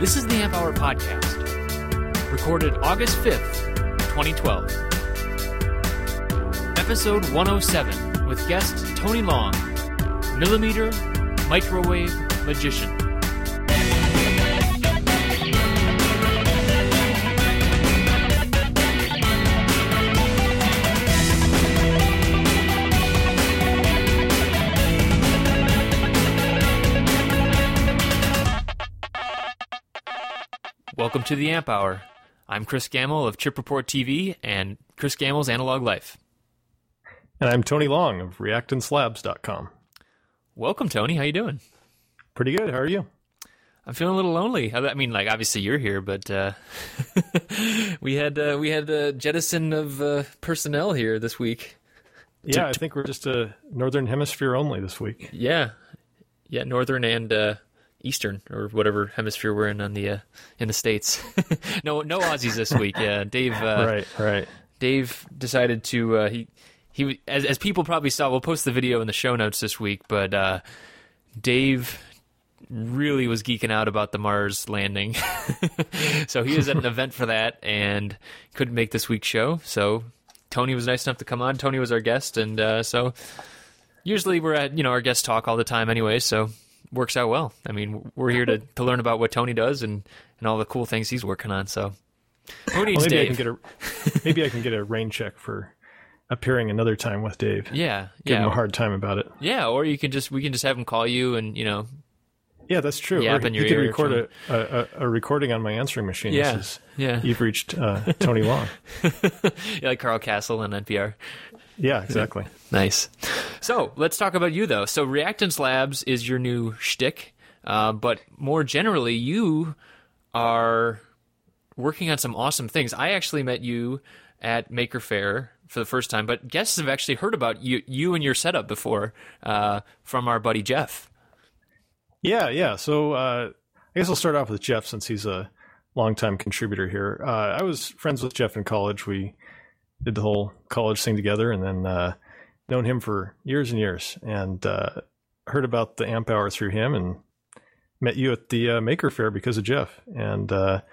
This is the Amp Hour Podcast, recorded August 5th, 2012. Episode 107 with guest Tony Long, Millimeter Microwave Magician. Welcome to the Amp Hour. I'm Chris Gamble of Chip Report TV and Chris Gamble's Analog Life. And I'm Tony Long of ReactandSlabs.com. Welcome, Tony. How you doing? Pretty good. How are you? I'm feeling a little lonely. I mean, like, obviously you're here, but we had a jettison of personnel here this week. Yeah, I think we're just a Northern Hemisphere only this week. Yeah, Northern and Eastern, or whatever hemisphere we're in the States. No Aussies this week. Yeah, Dave. Right. Dave decided to he as people probably saw. We'll post the video in the show notes this week, but Dave really was geeking out about the Mars landing. So he was at an event for that and couldn't make this week's show. So Tony was nice enough to come on. Tony was our guest, and so usually we're at our guest talk all the time anyway. So works out well. I mean, we're here to learn about what Tony does and all the cool things he's working on. So who needs Dave? Maybe I can get a rain check for appearing another time with Dave. Yeah. Give him a hard time about it. Yeah, or we can just have him call you and Yeah, that's true. Yap or in you your could ear record a recording on my answering machine. Yeah. You've reached Tony Long. Yeah, like Carl Castle on NPR. Yeah, exactly. Nice. So let's talk about you, though. So Reactance Labs is your new shtick, but more generally, you are working on some awesome things. I actually met you at Maker Faire for the first time, but guests have actually heard about you and your setup before from our buddy Jeff. Yeah. So I guess I'll start off with Jeff since he's a longtime contributor here. I was friends with Jeff in college. We did the whole college thing together, and then known him for years and years, and heard about the Amp Hour through him, and met you at the Maker Faire because of Jeff. And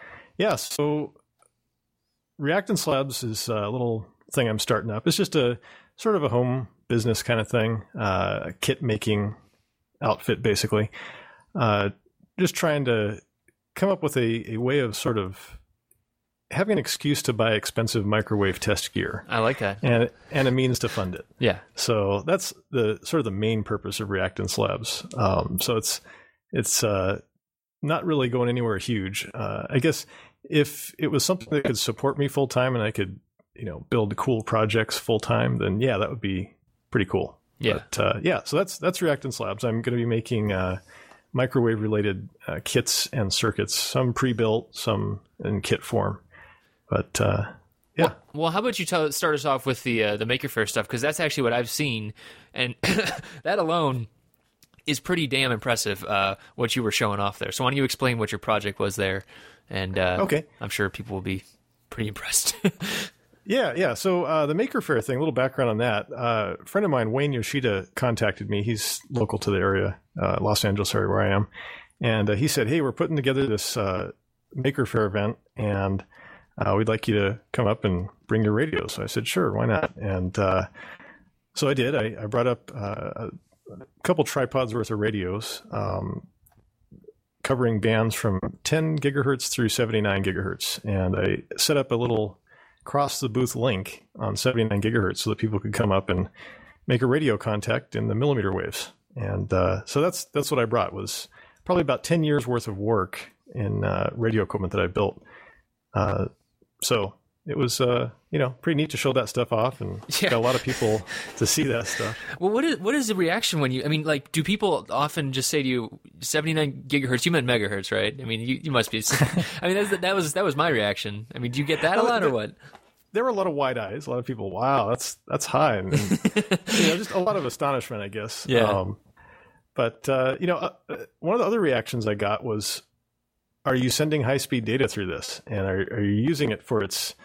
so Reactance Labs is a little thing I'm starting up. It's just a sort of a home business kind of thing, a kit making outfit basically. Just trying to come up with a way of sort of having an excuse to buy expensive microwave test gear. I like that. And a means to fund it. Yeah. So that's the sort of the main purpose of Reactance Labs. So it's not really going anywhere huge. I guess if it was something that could support me full time and I could, build cool projects full time, then yeah, that would be pretty cool. Yeah. But so that's Reactance Labs. I'm going to be making microwave related kits and circuits, some pre-built, some in kit form. But yeah. Well, how about you start us off with the Maker Faire stuff, because that's actually what I've seen, and that alone is pretty damn impressive. What you were showing off there. So why don't you explain what your project was there? And okay, I'm sure people will be pretty impressed. Yeah. So the Maker Faire thing, a little background on that. A friend of mine, Wayne Yoshida, contacted me. He's local to the area, Los Angeles area where I am, and he said, "Hey, we're putting together this Maker Faire event, and we'd like you to come up and bring your radio." So I said, "Sure, why not?" And so I did. I brought up a couple tripods worth of radios, covering bands from 10 gigahertz through 79 gigahertz, and I set up a little cross the booth link on 79 gigahertz so that people could come up and make a radio contact in the millimeter waves. And so that's what I brought, was probably about 10 years worth of work in radio equipment that I built. So it was pretty neat to show that stuff off, and got a lot of people to see that stuff. Well, what is the reaction when do people often just say to you 79 gigahertz? You meant megahertz, right? I mean, you must be. I mean, that was my reaction. I mean, do you get that a lot or what? There were a lot of wide eyes. A lot of people, wow, that's high, and just a lot of astonishment, I guess. Yeah. But one of the other reactions I got was, "Are you sending high-speed data through this? And are you using it for its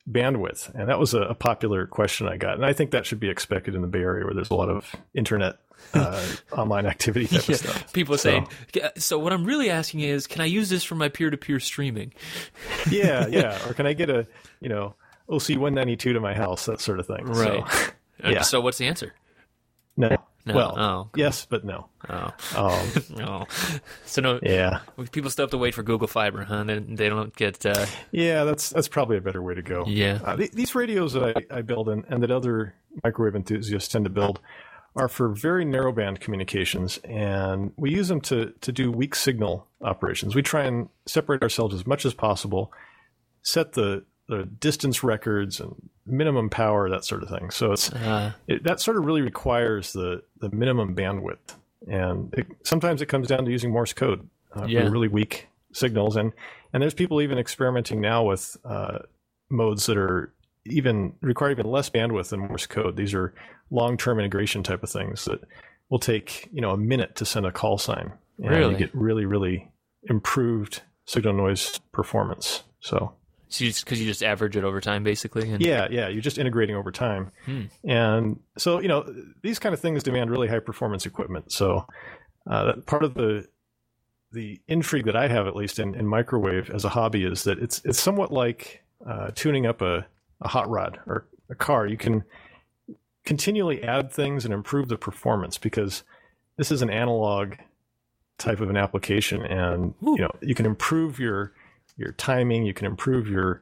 bandwidth? And that was a popular question I got. And I think that should be expected in the Bay Area, where there's a lot of internet online activity type of stuff. People are saying, so what I'm really asking is, can I use this for my peer-to-peer streaming? Yeah. Or can I get a, OC 192 to my house, that sort of thing. Right. So what's the answer? No. No. Well, yes, but no. Oh. No. So no. Yeah. People still have to wait for Google Fiber, huh? They don't get. Yeah, that's probably a better way to go. Yeah. These radios that I build and that other microwave enthusiasts tend to build are for very narrowband communications, and we use them to do weak signal operations. We try and separate ourselves as much as possible, set the distance records and minimum power, that sort of thing. So that sort of really requires the minimum bandwidth. And sometimes it comes down to using Morse code for really weak signals. And there's people even experimenting now with modes that are require even less bandwidth than Morse code. These are long-term integration type of things that will take, a minute to send a call sign. And you get really, really improved signal noise performance. So because you just average it over time, basically? Yeah, you're just integrating over time. And so, these kind of things demand really high performance equipment. So part of the intrigue that I have, at least in microwave as a hobby, is that it's somewhat like tuning up a hot rod or a car. You can continually add things and improve the performance, because this is an analog type of an application, and you can improve your timing, you can improve your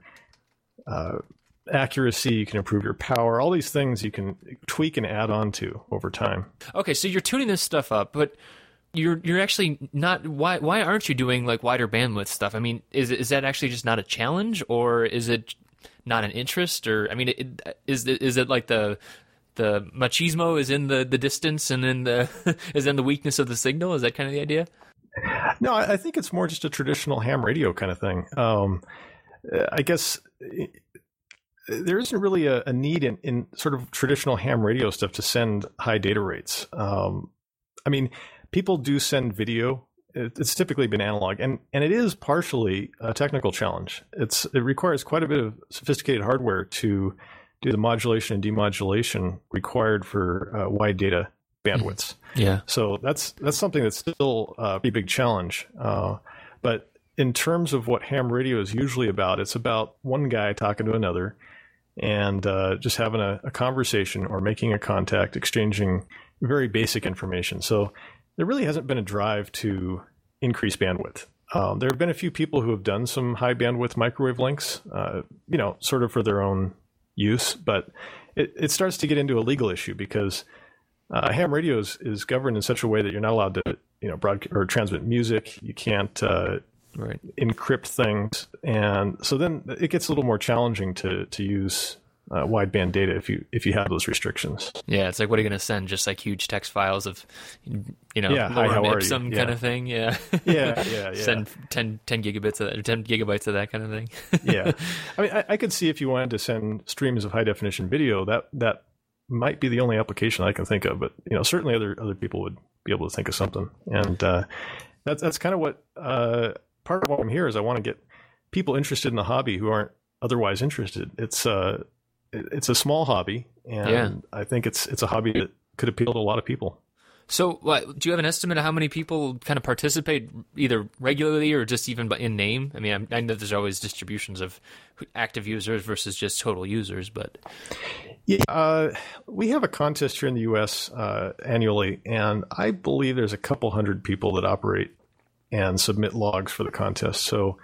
accuracy, you can improve your power. All these things you can tweak and add on to over time. Okay, so you're tuning this stuff up, but you're actually not. Why aren't you doing like wider bandwidth stuff? I mean, is that actually just not a challenge, or is it not an interest? Or I mean, is it like the machismo is in the distance, and then the weakness of the signal? Is that kind of the idea? No, I think it's more just a traditional ham radio kind of thing. I guess there isn't really a need in sort of traditional ham radio stuff to send high data rates. I mean, people do send video. It's typically been analog, and it is partially a technical challenge. It requires quite a bit of sophisticated hardware to do the modulation and demodulation required for wide data bandwidths. Yeah. So that's something that's still a pretty big challenge. But in terms of what ham radio is usually about, it's about one guy talking to another and just having a conversation or making a contact, exchanging very basic information. So there really hasn't been a drive to increase bandwidth. There have been a few people who have done some high bandwidth microwave links, sort of for their own use, but it starts to get into a legal issue, because ham radio is governed in such a way that you're not allowed to, broadcast or transmit music. You can't encrypt things, and so then it gets a little more challenging to use wideband data if you have those restrictions. Yeah, it's like, what are you going to send? Just like huge text files of, hi, how are you? Kind of thing. Yeah. Yeah. Send 10 gigabits of that, or 10 gigabytes of that kind of thing. Yeah. I mean, I could see if you wanted to send streams of high definition video, that might be the only application I can think of, but certainly other people would be able to think of something. And that's kind of what part of why I'm here is I want to get people interested in the hobby who aren't otherwise interested. It's a small hobby, and I think it's a hobby that could appeal to a lot of people. So, do you have an estimate of how many people kind of participate either regularly or just even in name? I mean, I know there's always distributions of active users versus just total users, but yeah, we have a contest here in the U.S. Annually, and I believe there's a couple hundred people that operate and submit logs for the contest. So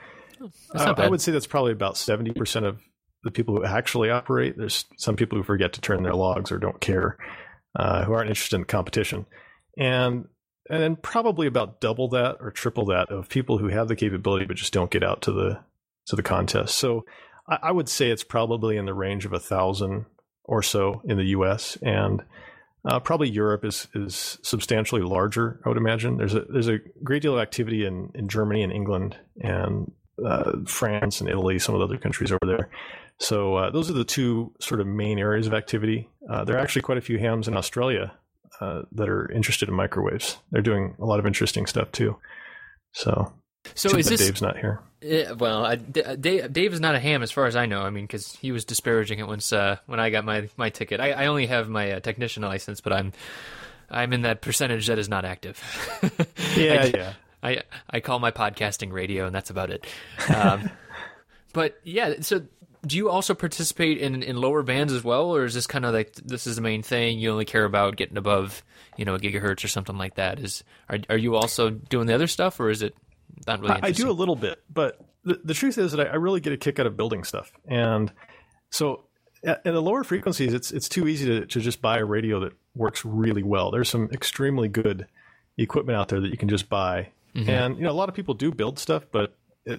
I would say that's probably about 70% of the people who actually operate. There's some people who forget to turn their logs or don't care, who aren't interested in the competition. And then probably about double that or triple that of people who have the capability but just don't get out to the contest. So I would say it's probably in the range of 1,000 or so in the U.S. and probably Europe is substantially larger, I would imagine. There's a great deal of activity in Germany and England and France and Italy, some of the other countries over there. So those are the two sort of main areas of activity. There are actually quite a few hams in Australia that are interested in microwaves. They're doing a lot of interesting stuff too. So is this, Dave's not here. Yeah, well, Dave is not a ham as far as I know. I mean, because he was disparaging it once when I got my ticket. I only have my technician license, but I'm in that percentage that is not active. Yeah. I call my podcasting radio, and that's about it. But yeah, so do you also participate in lower bands as well, or is this kind of like this is the main thing? You only care about getting above, a gigahertz or something like that? Are you also doing the other stuff, or is it not really interesting? I do a little bit, but the truth is that I really get a kick out of building stuff. And so at the lower frequencies, it's too easy to just buy a radio that works really well. There's some extremely good equipment out there that you can just buy. Mm-hmm. And, a lot of people do build stuff, but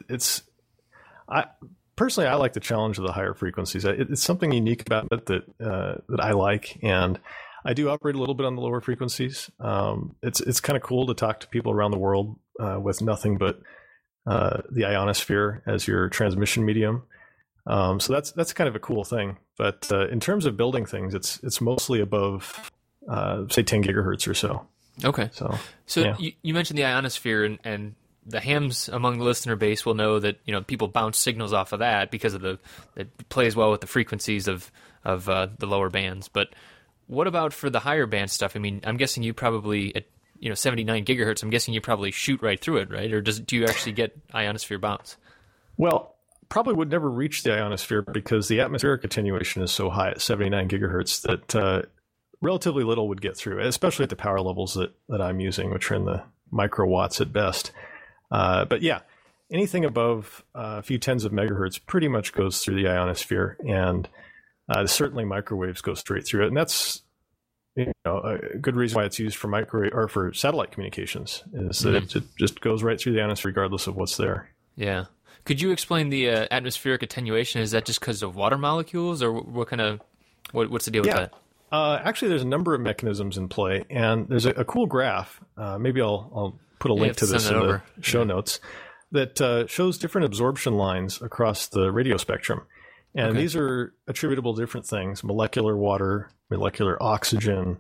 personally, I like the challenge of the higher frequencies. It's something unique about it that I like. And I do operate a little bit on the lower frequencies. It's kind of cool to talk to people around the world with nothing but the ionosphere as your transmission medium. So that's kind of a cool thing. But in terms of building things, it's mostly above, say, 10 gigahertz or so. Okay. So yeah. you mentioned the ionosphere, and the hams among the listener base will know that people bounce signals off of that because of it plays well with the frequencies of the lower bands. But what about for the higher band stuff? I mean, I'm guessing you probably at 79 gigahertz. I'm guessing you probably shoot right through it, right? Or do you actually get ionosphere bounce? Well, probably would never reach the ionosphere because the atmospheric attenuation is so high at 79 gigahertz that relatively little would get through, especially at the power levels that I'm using, which are in the microwatts at best. But yeah, anything above a few tens of megahertz pretty much goes through the ionosphere, and certainly microwaves go straight through it. And that's a good reason why it's used for microwave or for satellite communications is that it just goes right through the ionosphere regardless of what's there. Yeah. Could you explain the atmospheric attenuation? Is that just because of water molecules, or what kind of what's the deal with that? Actually, there's a number of mechanisms in play, and there's a cool graph. Maybe I'll put a link to this in the show notes that shows different absorption lines across the radio spectrum. And these are attributable to different things: molecular water, molecular oxygen,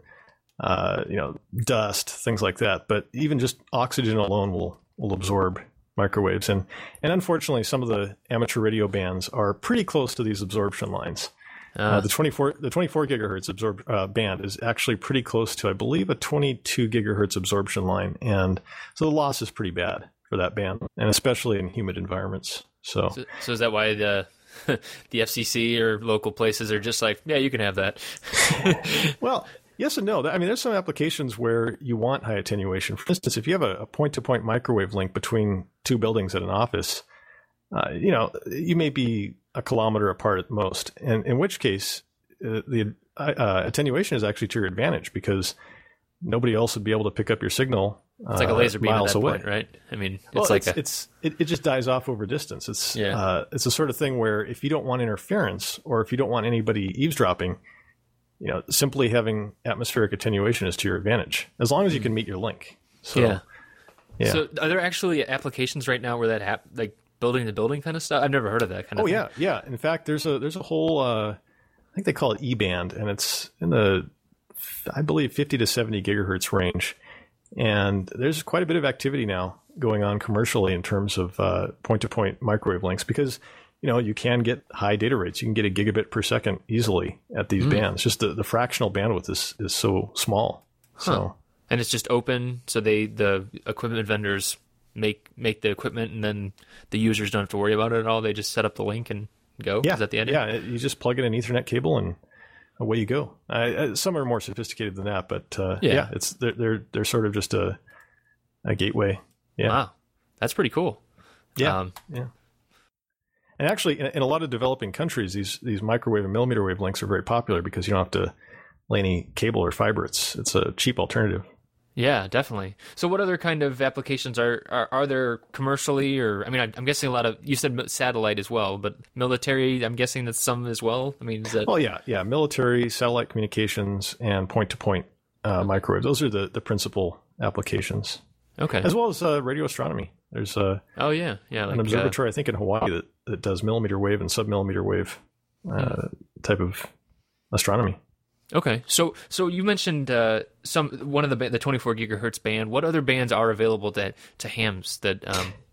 dust, things like that. But even just oxygen alone will absorb microwaves. And unfortunately, some of the amateur radio bands are pretty close to these absorption lines. The 24 gigahertz band is actually pretty close to, I believe, a 22 gigahertz absorption line, and so the loss is pretty bad for that band, and especially in humid environments. So is that why the FCC or local places are just like, yeah, you can have that? Well, yes and no. I mean, there's some applications where you want high attenuation. For instance, if you have a point-to-point microwave link between two buildings at an office, you may be a kilometer apart at most, and in which case the attenuation is actually to your advantage because nobody else would be able to pick up your signal. It's like a laser beam miles at that away. point, right? I mean, it just dies off over distance. It's the sort of thing where if you don't want interference or if you don't want anybody eavesdropping, simply having atmospheric attenuation is to your advantage as long as you can meet your link. So, yeah. So are there actually applications right now where that like building to building kind of stuff? I've never heard of that kind of thing. Yeah. In fact, there's a whole I think they call it E-band, and it's in the, I believe, 50 to 70 gigahertz range. And there's quite a bit of activity now going on commercially in terms of point-to-point microwave links because, you can get high data rates. You can get a gigabit per second easily at these bands. Just the fractional bandwidth is so small. Huh. So, and it's just open, so the equipment vendors make the equipment, and then the users don't have to worry about it at all. They just set up the link and go. Yeah. Is that the idea? Yeah, you just plug in an Ethernet cable and away you go. Some are more sophisticated than that, but it's they're sort of just a gateway. Yeah. Wow, that's pretty cool. Yeah, yeah. And actually, in a lot of developing countries, these microwave and millimeter wave links are very popular because you don't have to lay any cable or fiber. It's a cheap alternative. Yeah, definitely. So what other kind of applications are there commercially? Or, I mean, I'm guessing a lot of, you said satellite as well, but military, I'm guessing that's some as well. I mean, is that... Well, yeah. Military, satellite communications, and point-to-point microwave. Those are the principal applications. Okay. As well as radio astronomy. There's an observatory, I think, in Hawaii that does millimeter wave and submillimeter wave type of astronomy. Okay, so you mentioned one of the 24 gigahertz band. What other bands are available to hams that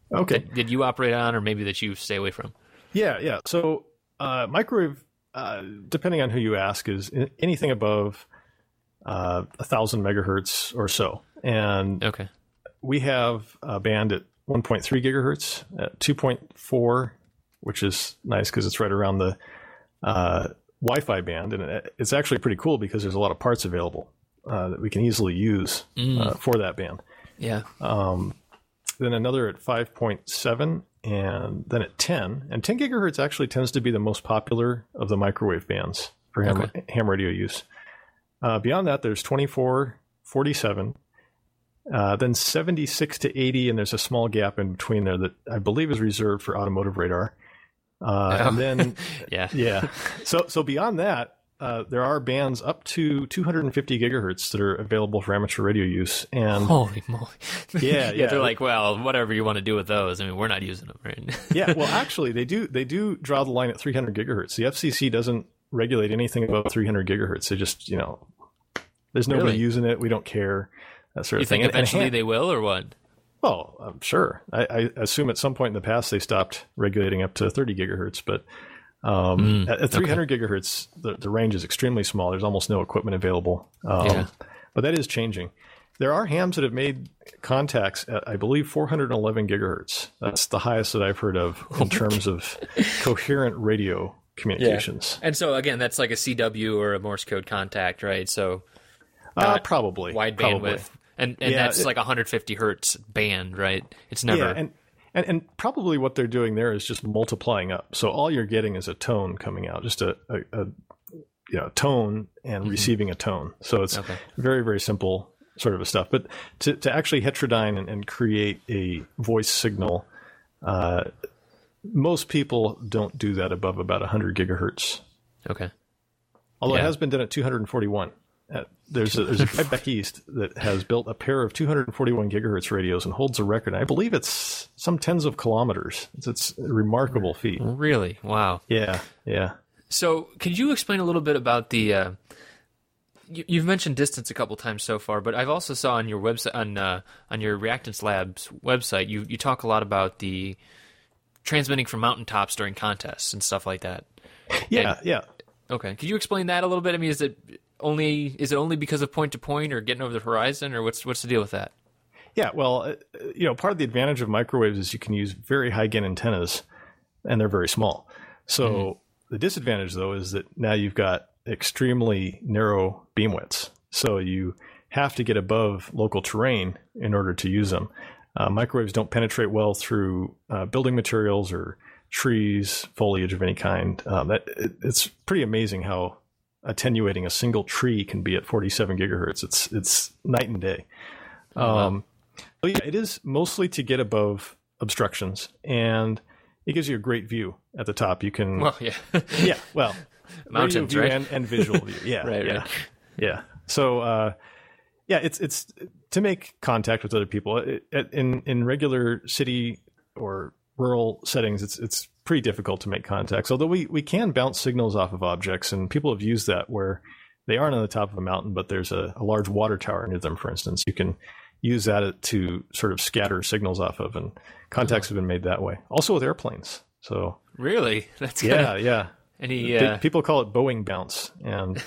Okay. Did you operate on, or maybe that you stay away from? Yeah. So microwave, depending on who you ask, is anything above 1,000 megahertz or so. And Okay. we have a band at 1.3 gigahertz, at 2.4, which is nice because it's right around the Wi-Fi band. And it's actually pretty cool because there's a lot of parts available that we can easily use for that band. Yeah. Then another at 5.7, and then at 10. And 10 gigahertz actually tends to be the most popular of the microwave bands for ham radio use. Beyond that, there's 24, 47, then 76 to 80, and there's a small gap in between there that I believe is reserved for automotive radar. And then, yeah. So beyond that, there are bands up to 250 gigahertz that are available for amateur radio use. And holy moly! Yeah. They're like, well, whatever you want to do with those. I mean, we're not using them, right? Yeah. Well, actually, they do draw the line at 300 gigahertz. The FCC doesn't regulate anything above 300 gigahertz. They just, there's nobody using it. We don't care. That sort of thing. You think eventually they will, or what? Well, I'm sure. I assume at some point in the past they stopped regulating up to 30 gigahertz, but at 300 gigahertz, the range is extremely small. There's almost no equipment available. But that is changing. There are hams that have made contacts at, I believe, 411 gigahertz. That's the highest that I've heard of in terms of coherent radio communications. Yeah. And so, again, that's like a CW or a Morse code contact, right? So probably. Wide bandwidth. And that's like 150 hertz band, right? It's never... Yeah, and probably what they're doing there is just multiplying up. So all you're getting is a tone coming out, just a tone and receiving a tone. So it's very, very simple sort of a stuff. But to actually heterodyne and create a voice signal, most people don't do that above about 100 gigahertz. Okay. Although it has been done at 241. There's a guy back east that has built a pair of 241 gigahertz radios and holds a record. I believe it's some tens of kilometers. It's a remarkable feat. Really? Wow. Yeah. So could you explain a little bit about the... You've mentioned distance a couple times so far, but I've also saw on your website, on your Reactance Labs website, you talk a lot about the transmitting from mountaintops during contests and stuff like that. Yeah. Okay. Could you explain that a little bit? I mean, is it only because of point to point or getting over the horizon, or what's the deal with that? Yeah, well, part of the advantage of microwaves is you can use very high gain antennas, and they're very small. So the disadvantage, though, is that now you've got extremely narrow beam widths. So you have to get above local terrain in order to use them. Microwaves don't penetrate well through building materials or trees, foliage of any kind. It's pretty amazing how attenuating a single tree can be at 47 gigahertz. It's night and day. But yeah, it is mostly to get above obstructions, and it gives you a great view at the top. You can, mountains, view right? and visual view. Yeah, right. Yeah. So, it's to make contact with other people. In regular city or rural settings, it's pretty difficult to make contacts, although we can bounce signals off of objects, and people have used that where they aren't on the top of a mountain, but there's a large water tower near them, for instance. You can use that to sort of scatter signals off of, and contacts have been made that way. Also with airplanes. So really, that's yeah. Any people call it Boeing bounce, and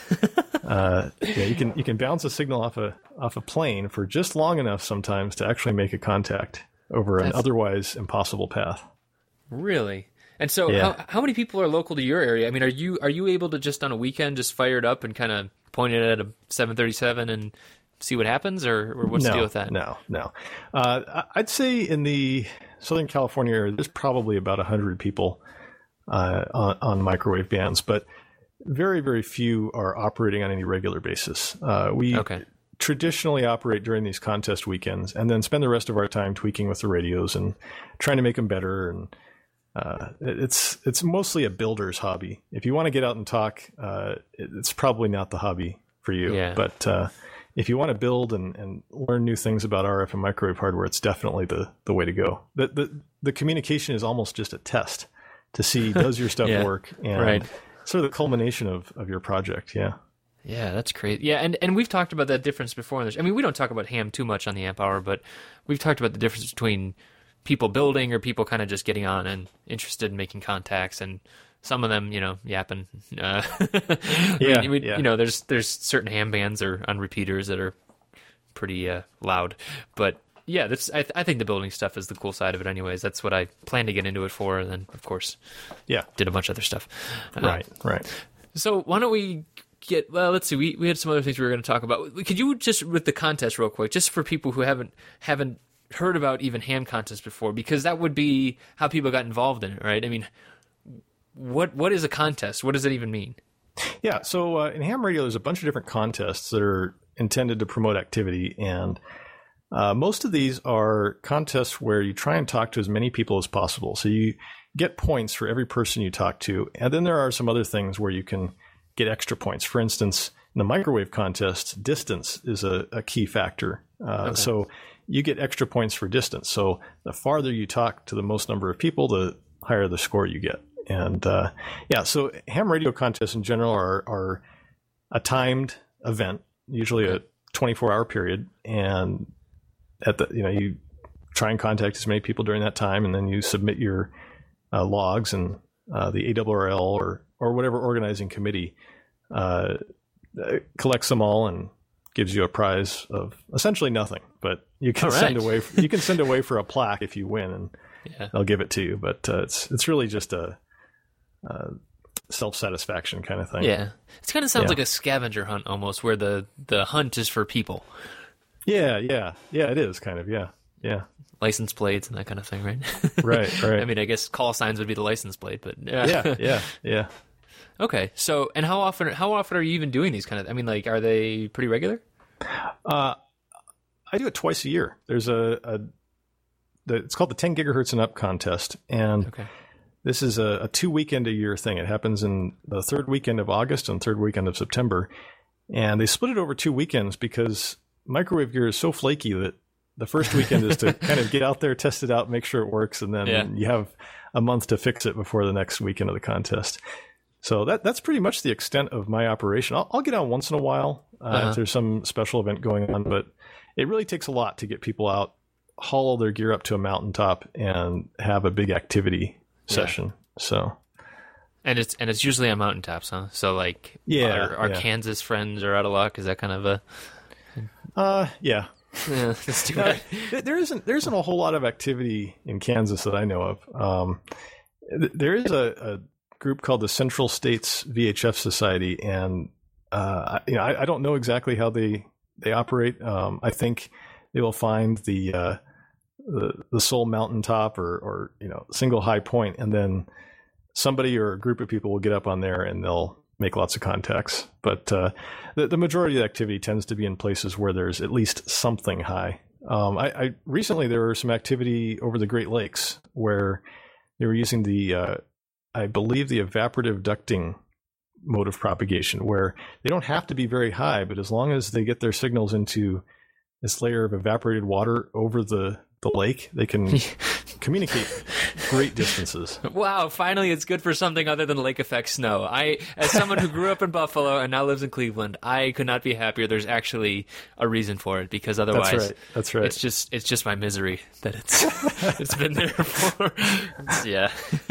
you can bounce a signal off a plane for just long enough sometimes to actually make a contact over an otherwise impossible path. Really? And so how many people are local to your area? I mean, are you able to just on a weekend just fire it up and kind of point it at a 737 and see what happens, or what's the deal with that? No. I'd say in the Southern California area, there's probably about 100 people on microwave bands, but very, very few are operating on any regular basis. We traditionally operate during these contest weekends and then spend the rest of our time tweaking with the radios and trying to make them better. And it's mostly a builder's hobby. If you want to get out and talk, it's probably not the hobby for you. Yeah. But if you want to build and learn new things about RF and microwave hardware, it's definitely the way to go. The communication is almost just a test to see, does your stuff work? And sort of the culmination of your project. Yeah. Yeah, that's crazy. Yeah, and we've talked about that difference before. I mean, we don't talk about ham too much on the Amp Hour, but we've talked about the difference between people building or people kind of just getting on and interested in making contacts, and some of them, yapping. There's certain ham bands or on repeaters that are pretty loud, but yeah, I think the building stuff is the cool side of it. Anyways, that's what I plan to get into it for, and then of course, did a bunch of other stuff. Right. So why don't we get? Well, let's see. We had some other things we were going to talk about. Could you just with the contest real quick, just for people who haven't heard about even ham contests before, because that would be how people got involved in it, right? I mean, what is a contest? What does it even mean? Yeah. So in ham radio, there's a bunch of different contests that are intended to promote activity, and most of these are contests where you try and talk to as many people as possible. So you get points for every person you talk to. And then there are some other things where you can get extra points. For instance, in the microwave contest, distance is a key factor. So you get extra points for distance. So the farther you talk to the most number of people, the higher the score you get. And so ham radio contests in general are a timed event, usually a 24-hour period. And you try and contact as many people during that time, and then you submit your logs, and the ARRL or whatever organizing committee collects them all and gives you a prize of essentially nothing. But you can send away for a plaque if you win, and they'll give it to you. But it's really just a self-satisfaction kind of thing. Yeah, it kind of sounds like a scavenger hunt almost, where the hunt is for people. Yeah, it is kind of, yeah. License plates and that kind of thing, right? Right. I mean, I guess call signs would be the license plate, but yeah. Okay, so and how often are you even doing these kind of? I mean, like, are they pretty regular? I do it twice a year. There's it's called the 10 gigahertz and up contest, and this is a 2 weekend a year thing. It happens in the third weekend of August and third weekend of September. And they split it over 2 weekends because microwave gear is so flaky that the first weekend is to kind of get out there, test it out, make sure it works, and then you have a month to fix it before the next weekend of the contest. So that's pretty much the extent of my operation. I'll get on once in a while if there's some special event going on, but it really takes a lot to get people out, haul their gear up to a mountaintop, and have a big activity session. So. And it's usually on mountaintops, huh? So like, our Kansas friends are out of luck. Is that kind of a? Yeah. That's too bad. There isn't a whole lot of activity in Kansas that I know of. There is a group called the Central States VHF Society, and I don't know exactly how they operate. I think they will find the sole mountaintop or single high point, and then somebody or a group of people will get up on there and they'll make lots of contacts. But the majority of the activity tends to be in places where there's at least something high. I recently there was some activity over the Great Lakes where they were using I believe the evaporative ducting mode of propagation, where they don't have to be very high, but as long as they get their signals into this layer of evaporated water over the lake, they can communicate great distances. Wow, finally it's good for something other than lake effect snow. As someone who grew up in Buffalo and now lives in Cleveland, I could not be happier there's actually a reason for it, because otherwise That's right. It's just my misery that it's been there for. Yeah.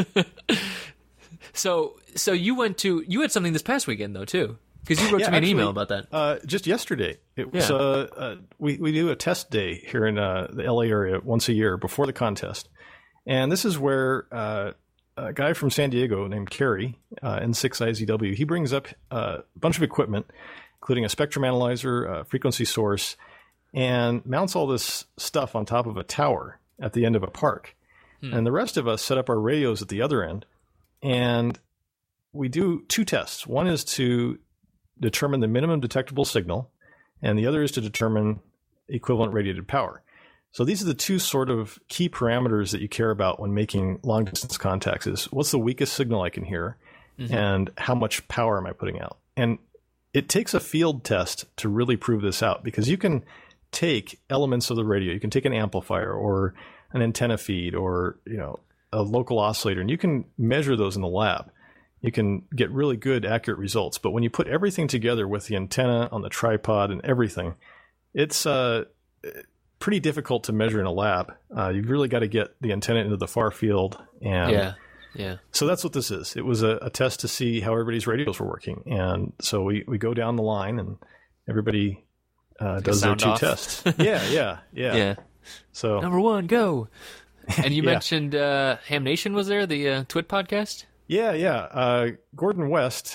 So you had something this past weekend though too. Because you wrote me an email about that. Just yesterday. It was we do a test day here in the LA area once a year before the contest. And this is where a guy from San Diego named Kerry, N6IZW, he brings up a bunch of equipment, including a spectrum analyzer, a frequency source, and mounts all this stuff on top of a tower at the end of a park. And the rest of us set up our radios at the other end. And we do two tests. One is to determine the minimum detectable signal, and the other is to determine equivalent radiated power. So these are the two sort of key parameters that you care about when making long distance contacts: is what's the weakest signal I can hear, and how much power am I putting out? And it takes a field test to really prove this out, because you can take elements of the radio, you can take an amplifier or an antenna feed or a local oscillator, and you can measure those in the lab. You can get really good, accurate results. But when you put everything together with the antenna on the tripod and everything, it's pretty difficult to measure in a lab. You've really got to get the antenna into the far field. And yeah. So that's what this is. It was a test to see how everybody's radios were working. And so we go down the line and everybody does their two tests. Yeah. So number one, go. And you mentioned Ham Nation was there, the Twit podcast? Yeah. Gordon West,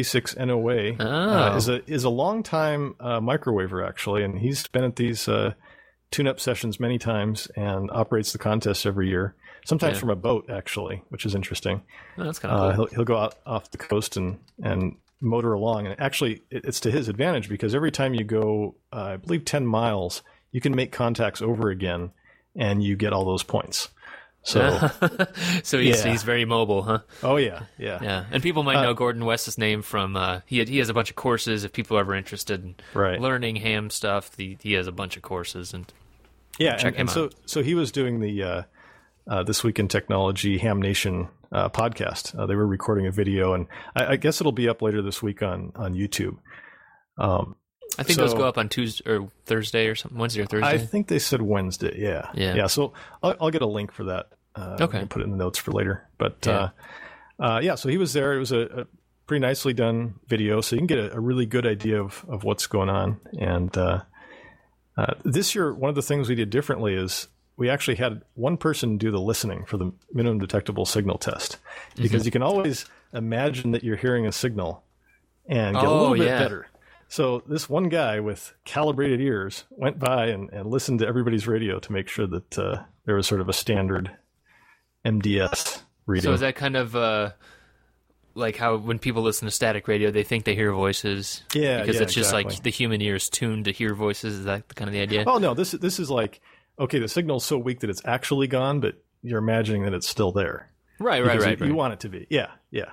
WB6NOA, is a long-time microwaver, actually, and he's been at these tune-up sessions many times and operates the contest every year, sometimes from a boat, actually, which is interesting. Oh, that's kind of cool. He'll go out off the coast and motor along, and actually, it's to his advantage because every time you go, I believe, 10 miles, you can make contacts over again, and you get all those points. So, he's very mobile, huh? Oh yeah. And people might know Gordon West's name from he has a bunch of courses. If people are ever interested in learning ham stuff, he has a bunch of courses and check him out. So he was doing the This Week in Technology Ham Nation podcast. They were recording a video, and I guess it'll be up later this week on YouTube. I think those go up on Tuesday or Thursday or something. Wednesday or Thursday. I think they said Wednesday. Yeah. So I'll get a link for that. Okay. Put it in the notes for later. But so he was there. It was a pretty nicely done video, so you can get a really good idea of what's going on. And this year, one of the things we did differently is we actually had one person do the listening for the minimum detectable signal test, because you can always imagine that you're hearing a signal and get a little bit better. So this one guy with calibrated ears went by and listened to everybody's radio to make sure that there was sort of a standard MDS reading. So is that kind of like how when people listen to static radio, they think they hear voices? Yeah, because it's just exactly. like the human ear is tuned to hear voices. Is that kind of the idea? Oh no, this is like, okay, the signal's so weak that it's actually gone, but you're imagining that it's still there. Right. You want it to be. Yeah.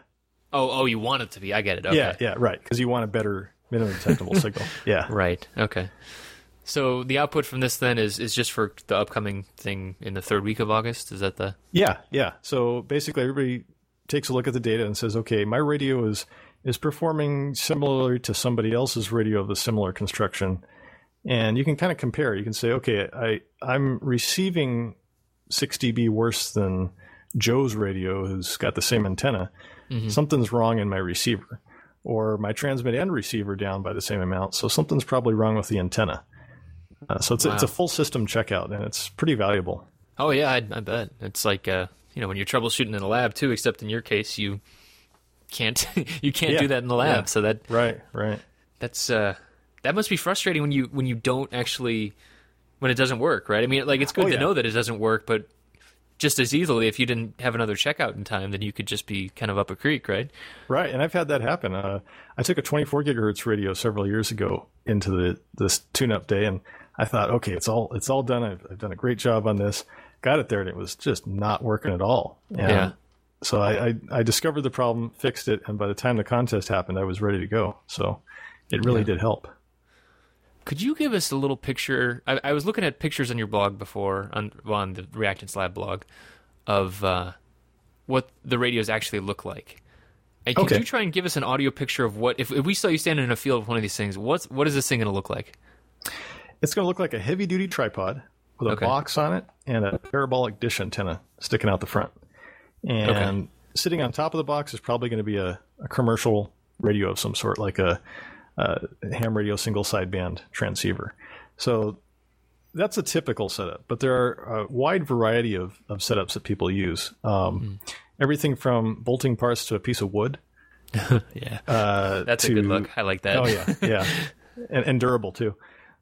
Oh, you want it to be. I get it. Okay. Yeah, right. Because you want a better minimum detectable signal. Yeah. Right. Okay. So the output from this then is just for the upcoming thing in the third week of August? Is that the... Yeah. So basically everybody takes a look at the data and says, okay, my radio is performing similarly to somebody else's radio of a similar construction. And you can kind of compare. You can say, okay, I'm receiving 6 dB worse than Joe's radio who's got the same antenna. Something's wrong in my receiver. Or my transmit and receiver down by the same amount, so something's probably wrong with the antenna. So it's a full system checkout, and it's pretty valuable. Oh yeah, I bet. It's like when you're troubleshooting in a lab too. Except in your case, you can't do that in the lab. Yeah. So that right. That's that must be frustrating when you don't actually when it doesn't work. Right? I mean, like it's good to know that it doesn't work, but just as easily, if you didn't have another checkout in time, then you could just be kind of up a creek, right? Right, and I've had that happen. I took a 24 gigahertz radio several years ago into this tune-up day, and I thought, okay, it's all done. I've done a great job on this. Got it there, and it was just not working at all. And so I discovered the problem, fixed it, and by the time the contest happened, I was ready to go. So it really did help. Could you give us a little picture? I was looking at pictures on your blog before, on the Reactance Lab blog, of what the radios actually look like. And could you try and give us an audio picture of what, if we saw you standing in a field with one of these things, what is this thing going to look like? It's going to look like a heavy-duty tripod with a box on it and a parabolic dish antenna sticking out the front. And sitting on top of the box is probably going to be a commercial radio of some sort, like a ham radio single sideband transceiver. So that's a typical setup, but there are a wide variety of setups that people use. Everything from bolting parts to a piece of wood. That's a good look. I like that. Oh yeah. And durable too.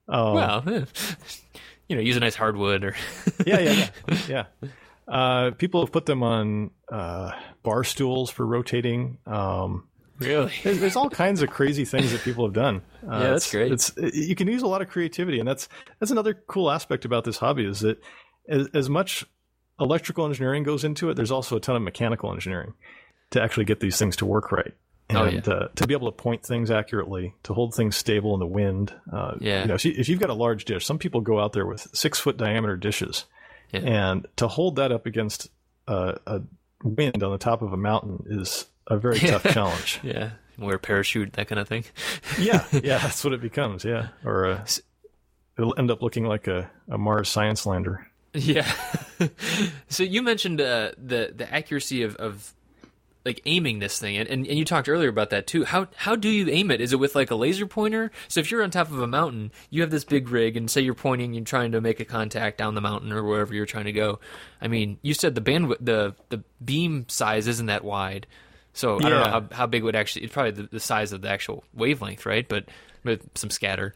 Use a nice hardwood or yeah. People have put them on bar stools for rotating. Really? There's all kinds of crazy things that people have done. That's great. You can use a lot of creativity, and that's another cool aspect about this hobby is that as much electrical engineering goes into it, there's also a ton of mechanical engineering to actually get these things to work right. And to be able to point things accurately, to hold things stable in the wind. If you've got a large dish, some people go out there with 6-foot diameter dishes, and to hold that up against a wind on the top of a mountain is a very tough challenge. Wear a parachute, that kind of thing. yeah, that's what it becomes. Yeah, or it'll end up looking like a Mars science lander. Yeah. So you mentioned the accuracy of like aiming this thing, and you talked earlier about that too. How do you aim it? Is it with like a laser pointer? So if you're on top of a mountain, you have this big rig, and say you're pointing and trying to make a contact down the mountain or wherever you're trying to go. I mean, you said the bandwidth, the beam size isn't that wide, so I don't know how big would actually. It's probably the size of the actual wavelength, right? But with some scatter,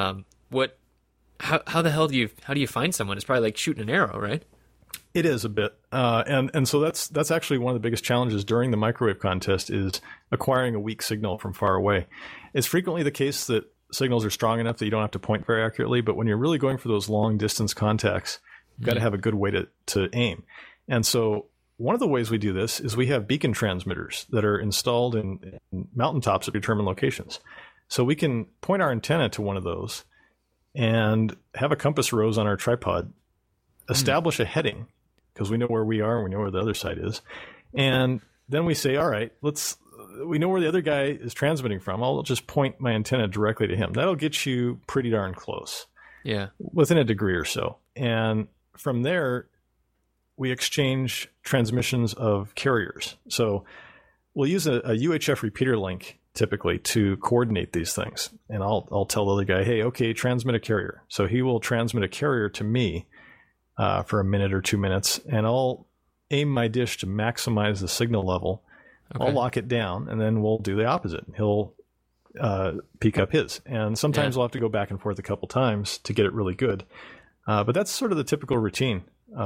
How the hell do you find someone? It's probably like shooting an arrow, right? It is a bit, and so that's actually one of the biggest challenges during the microwave contest is acquiring a weak signal from far away. It's frequently the case that signals are strong enough that you don't have to point very accurately, but when you're really going for those long distance contacts, you've got to have a good way to aim. And so one of the ways we do this is we have beacon transmitters that are installed in mountaintops at determined locations. So we can point our antenna to one of those and have a compass rose on our tripod, establish a heading, because we know where we are and we know where the other side is. And then we say, all right, we know where the other guy is transmitting from. I'll just point my antenna directly to him. That'll get you pretty darn close. Yeah. Within a degree or so. And from there, we exchange transmissions of carriers. So we'll use a UHF repeater link typically to coordinate these things. And I'll tell the other guy, hey, okay, transmit a carrier. So he will transmit a carrier to me for a minute or 2 minutes, and I'll aim my dish to maximize the signal level. Okay. I'll lock it down, and then we'll do the opposite. He'll peak up his. And sometimes we'll have to go back and forth a couple times to get it really good. But that's sort of the typical routine.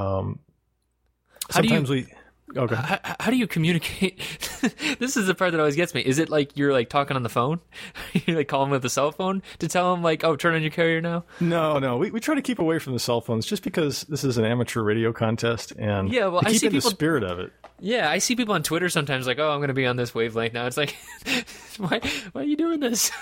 Okay. How do you communicate? This is the part that always gets me. Is it like you're like talking on the phone? You like call them with a cell phone to tell them like, oh, turn on your carrier now? No. We try to keep away from the cell phones just because this is an amateur radio contest, and to keep in the spirit of it. Yeah, I see people on Twitter sometimes like, oh, I'm going to be on this wavelength now. It's like, why are you doing this?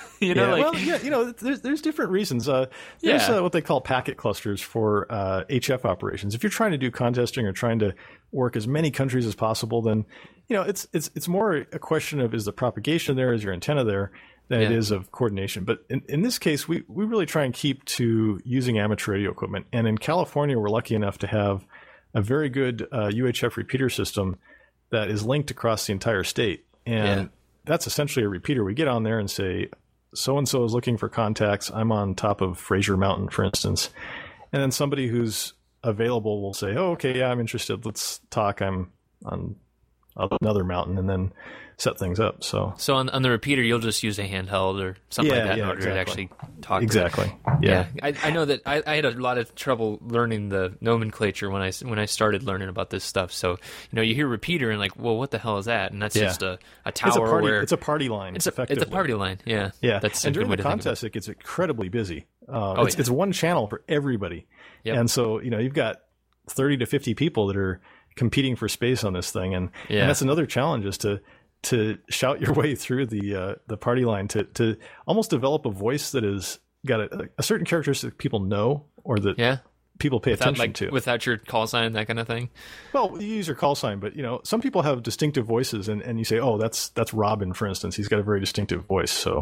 There's different reasons. There's what they call packet clusters for HF operations. If you're trying to do contesting or trying to work as many countries as possible, then it's more a question of, is the propagation there, is your antenna there, than it is of coordination. But in this case, we really try and keep to using amateur radio equipment. And in California, we're lucky enough to have a very good UHF repeater system that is linked across the entire state. And that's essentially a repeater. We get on there and say, so-and-so is looking for contacts. I'm on top of Fraser Mountain, for instance. And then somebody who's available will say, oh, okay, yeah, I'm interested. Let's talk. I'm on another mountain, and then set things up. So on the repeater, you'll just use a handheld or something like that in order to actually talk. Exactly. Yeah. I know that I had a lot of trouble learning the nomenclature when I started learning about this stuff. So you hear repeater and like, well, what the hell is that? And that's just a tower. It's a party line. It's a party line. Yeah. Yeah. That's and during the contest, it gets incredibly busy. It's one channel for everybody. Yep. And so you've got 30 to 50 people that are competing for space on this thing, and that's another challenge, is to shout your way through the party line, to almost develop a voice that has got a certain characteristic people know, or that people pay attention to. Without your call sign, that kind of thing? Well, you use your call sign, but some people have distinctive voices, and you say, oh, that's Robin, for instance. He's got a very distinctive voice. So,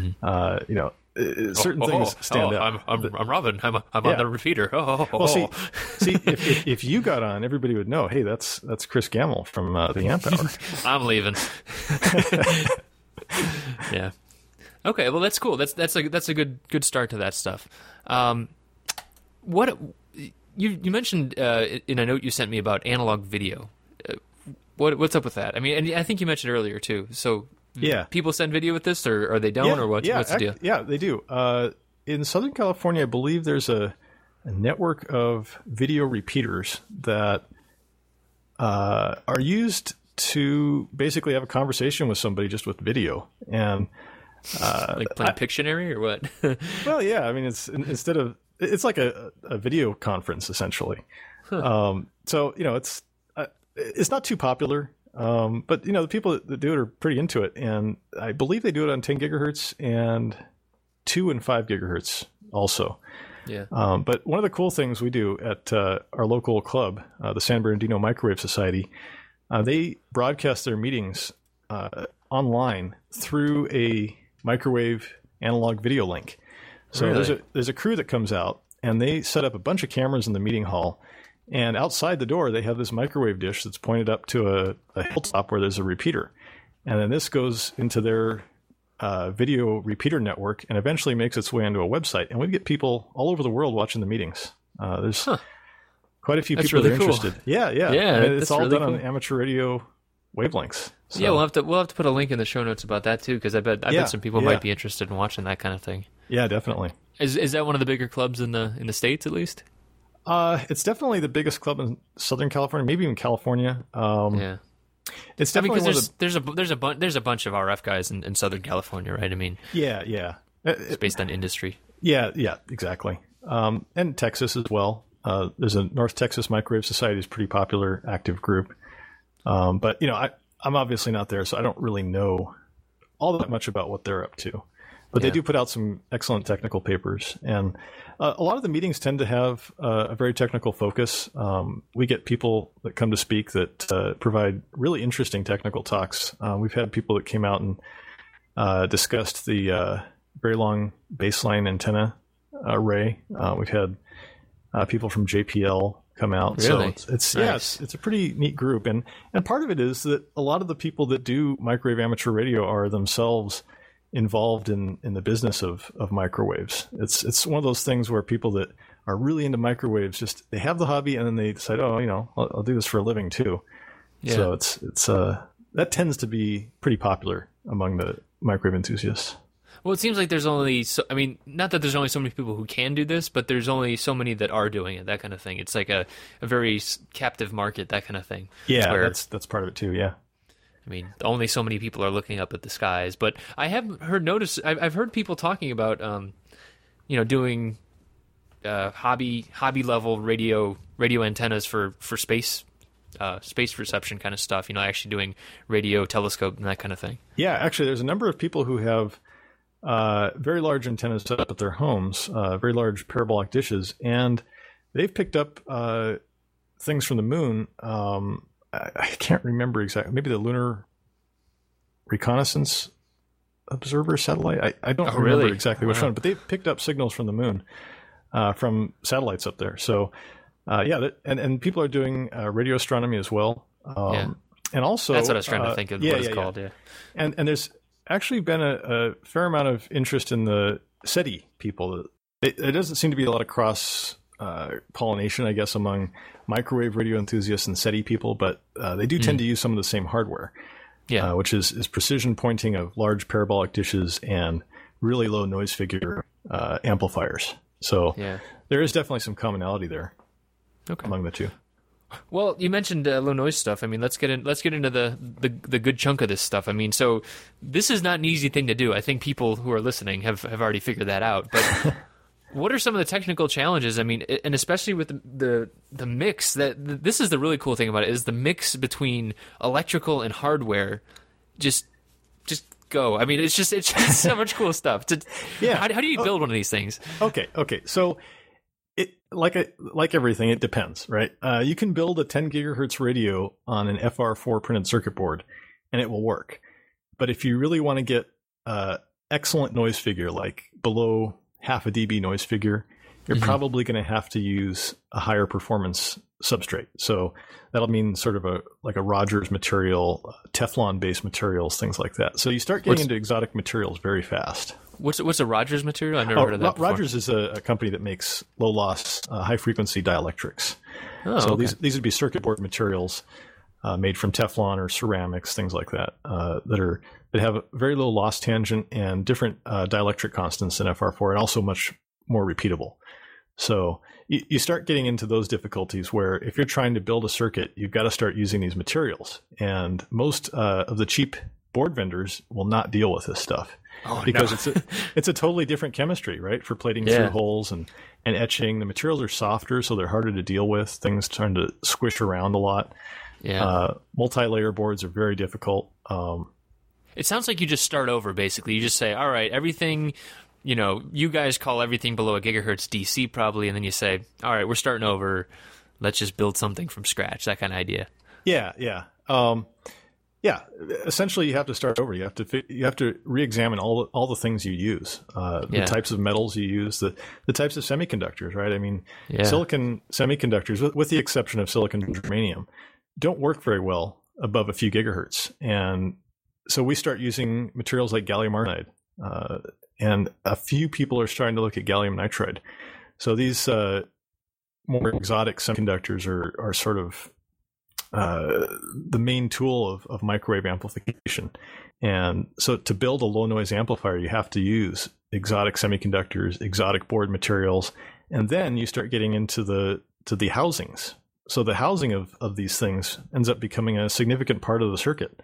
certain things stand out. I'm Robin. I'm on the repeater. See, if you got on, everybody would know, hey, that's Chris Gamble from the Amp Hour. I'm leaving. Yeah. Okay, well, that's cool. That's a good start to that stuff. What you mentioned in a note you sent me about analog video. What's up with that? I mean, and I think you mentioned earlier too. So people send video with this, or they don't, or what's the deal? Yeah, they do. In Southern California, I believe there's a network of video repeaters that are used to basically have a conversation with somebody just with video, and like playing Pictionary or what? Well, yeah. I mean, it's like a video conference essentially. Huh. So it's not too popular. But the people that do it are pretty into it, and I believe they do it on 10 gigahertz and 2 and 5 gigahertz also. Yeah. But one of the cool things we do at our local club, the San Bernardino Microwave Society, they broadcast their meetings online through a microwave analog video link. So Really? there's a crew that comes out, and they set up a bunch of cameras in the meeting hall. And outside the door, they have this microwave dish that's pointed up to a hilltop where there's a repeater. And then this goes into their video repeater network and eventually makes its way onto a website. And we get people all over the world watching the meetings. There's quite a few people really that are cool. interested. Yeah. Yeah, And it's that's all really done cool. on amateur radio wavelengths. So, Yeah, we'll have to put a link in the show notes about that too, because I bet some people might be interested in watching that kind of thing. yeah, definitely. Is that one of the bigger clubs in the States at least? It's definitely the biggest club in Southern California, maybe even California. Yeah. It's I mean, definitely because there's a bunch of RF guys in Southern California, right? I mean, yeah. it's based on industry. Yeah, exactly. And Texas as well. There's a North Texas Microwave Society is a pretty popular, active group. But I'm obviously not there, so I don't really know all that much about what they're up to. But they do put out some excellent technical papers, and a lot of the meetings tend to have a very technical focus. We get people that come to speak that provide really interesting technical talks. We've had people that came out and discussed the very long baseline antenna array. We've had people from JPL come out. Really? So it's Nice. it's a pretty neat group, and part of it is that a lot of the people that do microwave amateur radio are themselves involved in the business of microwaves. It's one of those things where people that are really into microwaves just they have the hobby and then they decide, I'll do this for a living too. Yeah. So it's that tends to be pretty popular among the microwave enthusiasts. Well, it seems like there's only not that there's only so many people who can do this, but there's only so many that are doing it, that kind of thing. It's like a very captive market, that kind of thing. Yeah, Where, that's part of it too, yeah. I mean, only so many people are looking up at the skies. But I have I've heard people talking about, doing hobby level radio antennas for space reception kind of stuff. Actually doing radio telescope and that kind of thing. Yeah, actually, there's a number of people who have very large antennas set up at their homes, very large parabolic dishes, and they've picked up things from the moon. I can't remember exactly. Maybe the Lunar Reconnaissance Observer satellite. I don't remember really? exactly which one, but they've picked up signals from the moon from satellites up there. So, and people are doing radio astronomy as well. And also That's what I was trying to think of what it's called. Yeah. And there's actually been a fair amount of interest in the SETI people. It doesn't seem to be a lot of cross pollination, I guess, among microwave radio enthusiasts and SETI people, but they do tend to use some of the same hardware, which is precision pointing of large parabolic dishes and really low noise figure amplifiers. So there is definitely some commonality there among the two. Well, you mentioned low noise stuff. I mean, let's get into the good chunk of this stuff. I mean, so this is not an easy thing to do. I think people who are listening have already figured that out. But what are some of the technical challenges? I mean, and especially with the mix. This is the really cool thing about it is the mix between electrical and hardware. Just go. I mean, it's just so much cool stuff. How do you build one of these things? Okay. So. It like everything, it depends, right? You can build a 10 gigahertz radio on an FR4 printed circuit board, and it will work. But if you really want to get excellent noise figure, like below half a dB noise figure, you're probably going to have to use a higher performance substrate. So that'll mean sort of a Rogers material, Teflon-based materials, things like that. So you start getting into exotic materials very fast. What's a Rogers material? I've never heard of that before. Rogers is a company that makes low loss, high frequency dielectrics. So these would be circuit board materials made from Teflon or ceramics, things like that, that have a very low loss tangent and different dielectric constants than FR4, and also much more repeatable. So you start getting into those difficulties where if you're trying to build a circuit, you've got to start using these materials. And most of the cheap board vendors will not deal with this stuff. Because it's a totally different chemistry, right? For plating through holes and etching. The materials are softer, so they're harder to deal with. Things tend to squish around a lot. Multi-layer boards are very difficult. It sounds like you just start over, basically. You just say, all right, everything, you guys call everything below a gigahertz DC probably, and then you say, all right, we're starting over. Let's just build something from scratch, that kind of idea. Yeah. Yeah, essentially, you have to start over. You have to re-examine all the things you use, the types of metals you use, the types of semiconductors. Right? I mean, silicon semiconductors, with the exception of silicon and germanium, don't work very well above a few gigahertz, and so we start using materials like gallium arsenide, and a few people are starting to look at gallium nitride. So these more exotic semiconductors are sort of the main tool of microwave amplification. And so to build a low noise amplifier, you have to use exotic semiconductors, exotic board materials, and then you start getting into the housings. So the housing of these things ends up becoming a significant part of the circuit.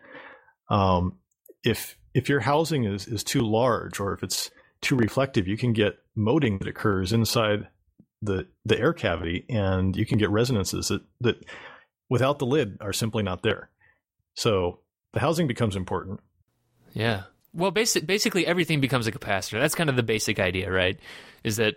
If your housing is too large, or if it's too reflective, you can get moding that occurs inside the air cavity, and you can get resonances that without the lid are simply not there. So the housing becomes important. Yeah. Well, basically everything becomes a capacitor. That's kind of the basic idea, right? Is that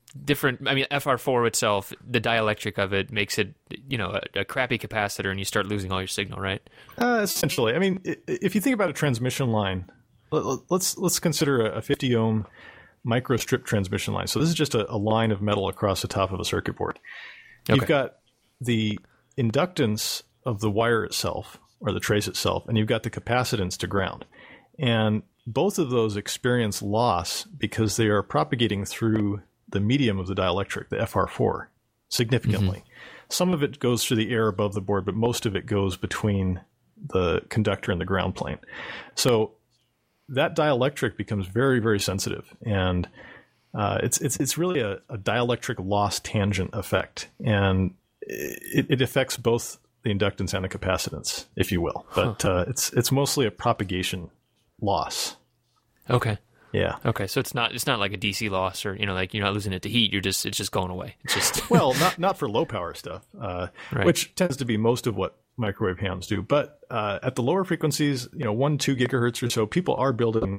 FR4 itself, the dielectric of it makes it, a crappy capacitor, and you start losing all your signal, right? Essentially. I mean, if you think about a transmission line, let's consider a 50 ohm microstrip transmission line. So this is just a line of metal across the top of a circuit board. Okay. You've got the inductance of the wire itself, or the trace itself, and you've got the capacitance to ground. And both of those experience loss because they are propagating through the medium of the dielectric, the FR4, significantly. Mm-hmm. Some of it goes through the air above the board, but most of it goes between the conductor and the ground plane. So that dielectric becomes very, very sensitive, and it's really a dielectric loss tangent effect, and it affects both the inductance and the capacitance, if you will. But it's mostly a propagation loss. Okay. Yeah. Okay. So it's not like a DC loss, or like you're not losing it to heat. It's just going away. It's just well, not for low power stuff, right. Which tends to be most of what microwave hams do. But at the lower frequencies, 1-2 gigahertz or so, people are building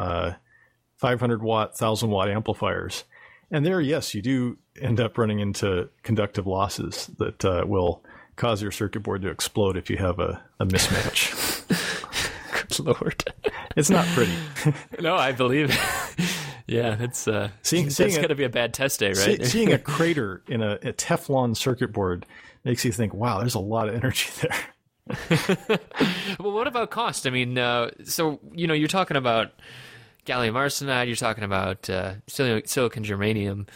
500 watt, 1,000 watt amplifiers. And there, yes, you do end up running into conductive losses that will cause your circuit board to explode if you have a mismatch. Good Lord. It's not pretty. No, I believe it. Yeah, it's it's going to be a bad test day, right? Seeing a crater in a Teflon circuit board makes you think, wow, there's a lot of energy there. Well, what about cost? I mean, so, you're talking about gallium arsenide, you're talking about silicon germanium.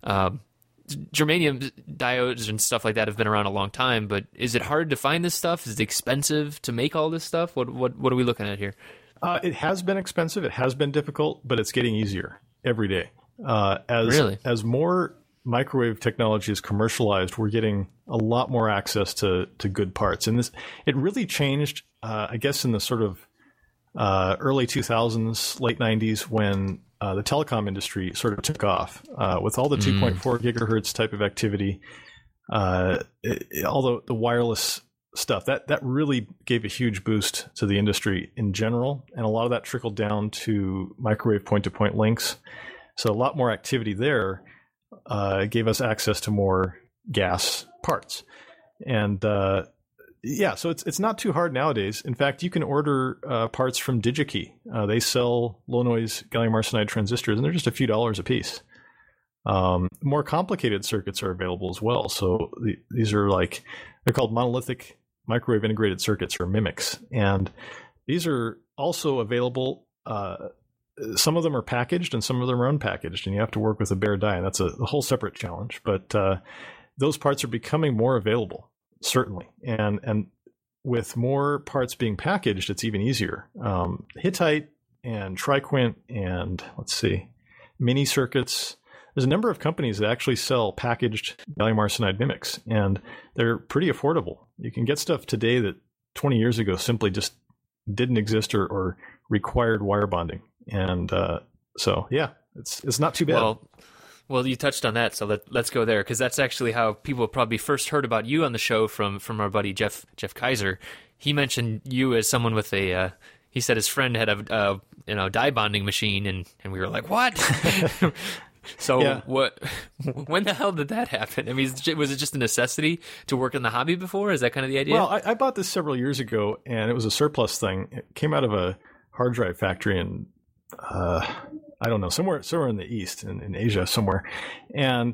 Germanium diodes and stuff like that have been around a long time, but is it hard to find this stuff? Is it expensive to make all this stuff? What are we looking at here? It has been expensive. It has been difficult, but it's getting easier every day. As more microwave technology is commercialized, we're getting a lot more access to good parts. And it really changed, I guess, in the sort of early 2000s, late 90s, when the telecom industry sort of took off with all the 2.4 gigahertz type of activity, all the wireless stuff. That really gave a huge boost to the industry in general, and a lot of that trickled down to microwave point-to-point links. So a lot more activity there gave us access to more gas parts. And so it's not too hard nowadays. In fact, you can order parts from DigiKey. They sell low-noise gallium arsenide transistors, and they're just a few dollars a piece. More complicated circuits are available as well. So these are they're called monolithic microwave integrated circuits, or MMICs. And these are also available. Some of them are packaged and some of them are unpackaged, and you have to work with a bare die, and that's a whole separate challenge. But those parts are becoming more available, certainly. And with more parts being packaged, it's even easier. Hittite and Triquint and, mini circuits. There's a number of companies that actually sell packaged gallium arsenide MMICs, and they're pretty affordable. You can get stuff today that 20 years ago simply just didn't exist or required wire bonding. And it's not too bad. Well, you touched on that, so let's go there, because that's actually how people probably first heard about you on the show from our buddy Jeff Kaiser. He mentioned you as someone with he said his friend had a die bonding machine, and we were like, what? So Yeah. when the hell did that happen? I mean, was it just a necessity to work in the hobby before? Is that kind of the idea? Well, I bought this several years ago, and it was a surplus thing. It came out of a hard drive factory in, I don't know, somewhere in the East, in Asia somewhere. And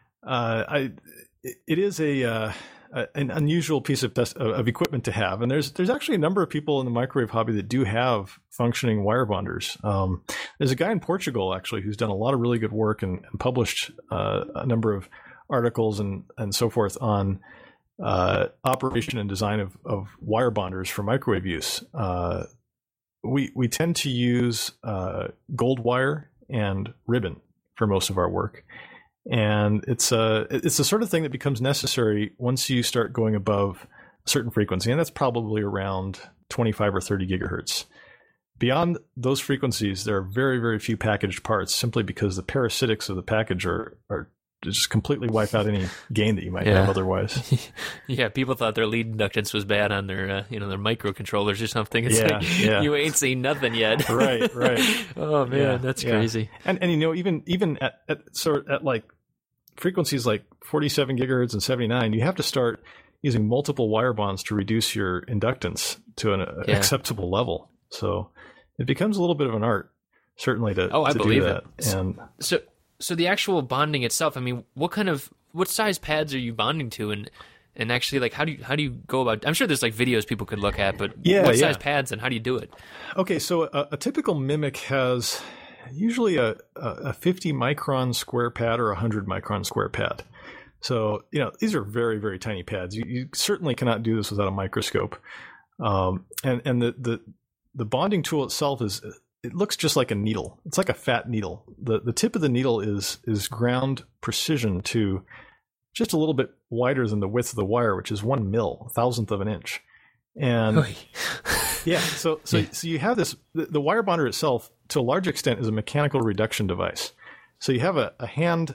it is an unusual piece of equipment to have. And there's actually a number of people in the microwave hobby that do have functioning wire bonders. There's a guy in Portugal, actually, who's done a lot of really good work and published a number of articles and so forth on operation and design of wire bonders for microwave use. We tend to use gold wire and ribbon for most of our work. And it's the sort of thing that becomes necessary once you start going above a certain frequency, and that's probably around 25 or 30 gigahertz. Beyond those frequencies, there are very, very few packaged parts, simply because the parasitics of the package are just completely wipe out any gain that you might have otherwise. Yeah, people thought their lead inductance was bad on their their microcontrollers or something. It's you ain't seen nothing yet. Right. Oh man, that's crazy. And even at like frequencies like 47 gigahertz and 79, you have to start using multiple wire bonds to reduce your inductance to an acceptable level. So it becomes a little bit of an art, certainly, to believe do that. It. And so the actual bonding itself, I mean, what size pads are you bonding to, and actually, like, how do you go about? I'm sure there's like videos people could look at, but what size pads and how do you do it? Okay, so a typical MMIC has usually a 50 micron square pad or a 100 micron square pad. So these are very, very tiny pads. You certainly cannot do this without a microscope. And the bonding tool itself it looks just like a needle. It's like a fat needle. The tip of the needle is ground precision to just a little bit wider than the width of the wire, which is 1 thousandth of an inch. And so you have this. The wire bonder itself, to a large extent, is a mechanical reduction device. So you have a hand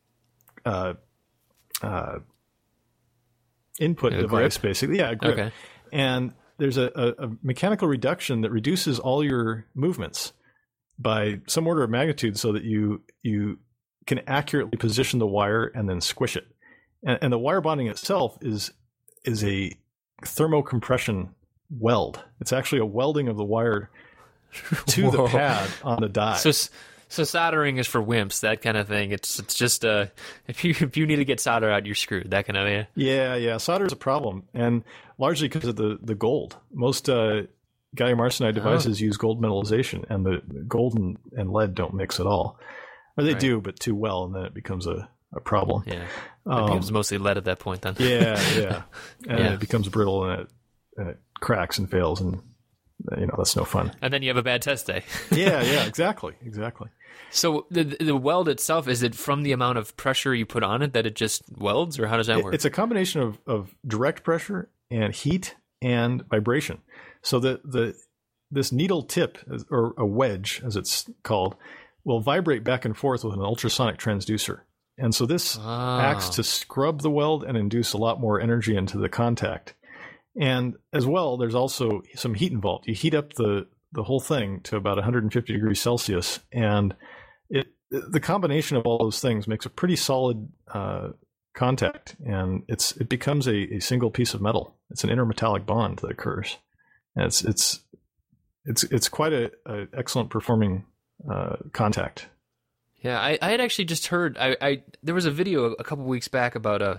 input device, basically. Yeah, a grip. Okay. And there's a mechanical reduction that reduces all your movements by some order of magnitude, so that you can accurately position the wire and then squish it. And the wire bonding itself is a thermocompression weld. It's actually a welding of the wire to the pad on the die. So soldering is for wimps, that kind of thing. It's just if you need to get solder out, you're screwed. That kind of Yeah. Solder is a problem, and largely because of the gold. Most gallium arsenide devices use gold metallization, and the gold and lead don't mix at all, or they do, but too well, and then it becomes a problem. Yeah, it becomes mostly lead at that point. Then and it becomes brittle, and it cracks and fails, and that's no fun. And then you have a bad test day. yeah, exactly. So the weld itself, is it from the amount of pressure you put on it that it just welds, or how does that work? It's a combination of direct pressure and heat and vibration. So this needle tip, or a wedge as it's called, will vibrate back and forth with an ultrasonic transducer. And so this acts to scrub the weld and induce a lot more energy into the contact. And as well, there's also some heat involved. You heat up the whole thing to about 150 degrees Celsius, and the combination of all those things makes a pretty solid contact, and it becomes a single piece of metal. It's an intermetallic bond that occurs, and it's quite a excellent performing contact. Yeah, I had actually just heard. There was a video a couple weeks back about a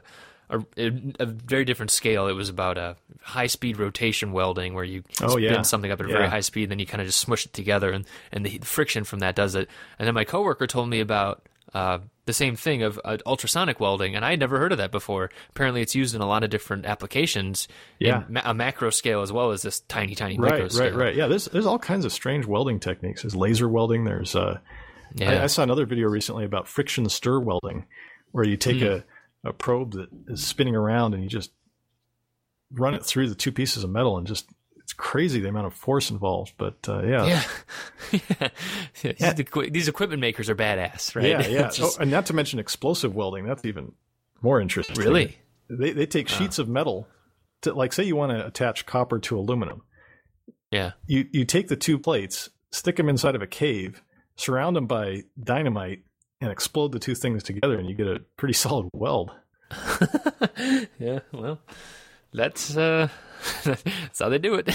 very different scale. It was about a high-speed rotation welding, where you spin something up at a very high speed, and then you kind of just smush it together, and the friction from that does it. And then my coworker told me about the same thing of ultrasonic welding, and I had never heard of that before. Apparently, it's used in a lot of different applications, in a macro scale as well as this tiny micro scale. Right. Yeah, there's all kinds of strange welding techniques. There's laser welding. There's I saw another video recently about friction stir welding, where you take a probe that is spinning around, and you just run it through the two pieces of metal, and just, it's crazy the amount of force involved. But These equipment makers are badass, right? Yeah. And not to mention explosive welding. That's even more interesting. Really? They take sheets of metal to, like, say you want to attach copper to aluminum. Yeah. You take the two plates, stick them inside of a cave, surround them by dynamite, and explode the two things together, and you get a pretty solid weld. Yeah, well, that's how they do it.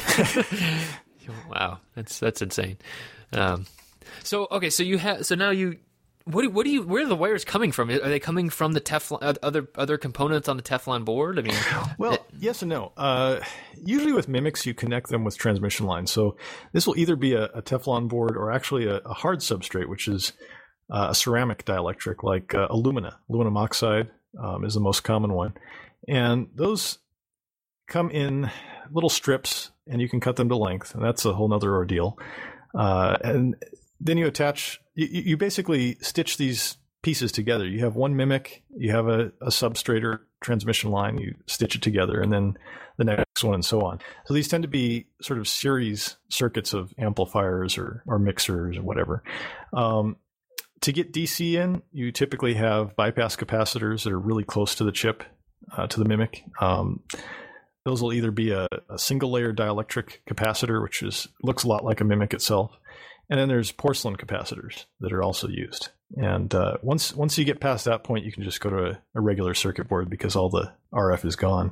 Wow, that's insane. So now you. Where are the wires coming from? Are they coming from the Teflon, other components on the Teflon board? I mean, well, yes and no. Usually with Mimics, you connect them with transmission lines. So this will either be a Teflon board or actually a hard substrate, which is a ceramic dielectric like aluminum oxide is the most common one, and those come in little strips, and you can cut them to length, and that's a whole nother ordeal. And then you attach. You basically stitch these pieces together. You have one Mimic, you have a substrate or transmission line, you stitch it together, and then the next one, and so on. So these tend to be sort of series circuits of amplifiers or mixers or whatever. To get DC in, you typically have bypass capacitors that are really close to the chip, to the Mimic. Those will either be a single layer dielectric capacitor, which looks a lot like a Mimic itself. And then there's porcelain capacitors that are also used. And once you get past that point, you can just go to a regular circuit board because all the RF is gone.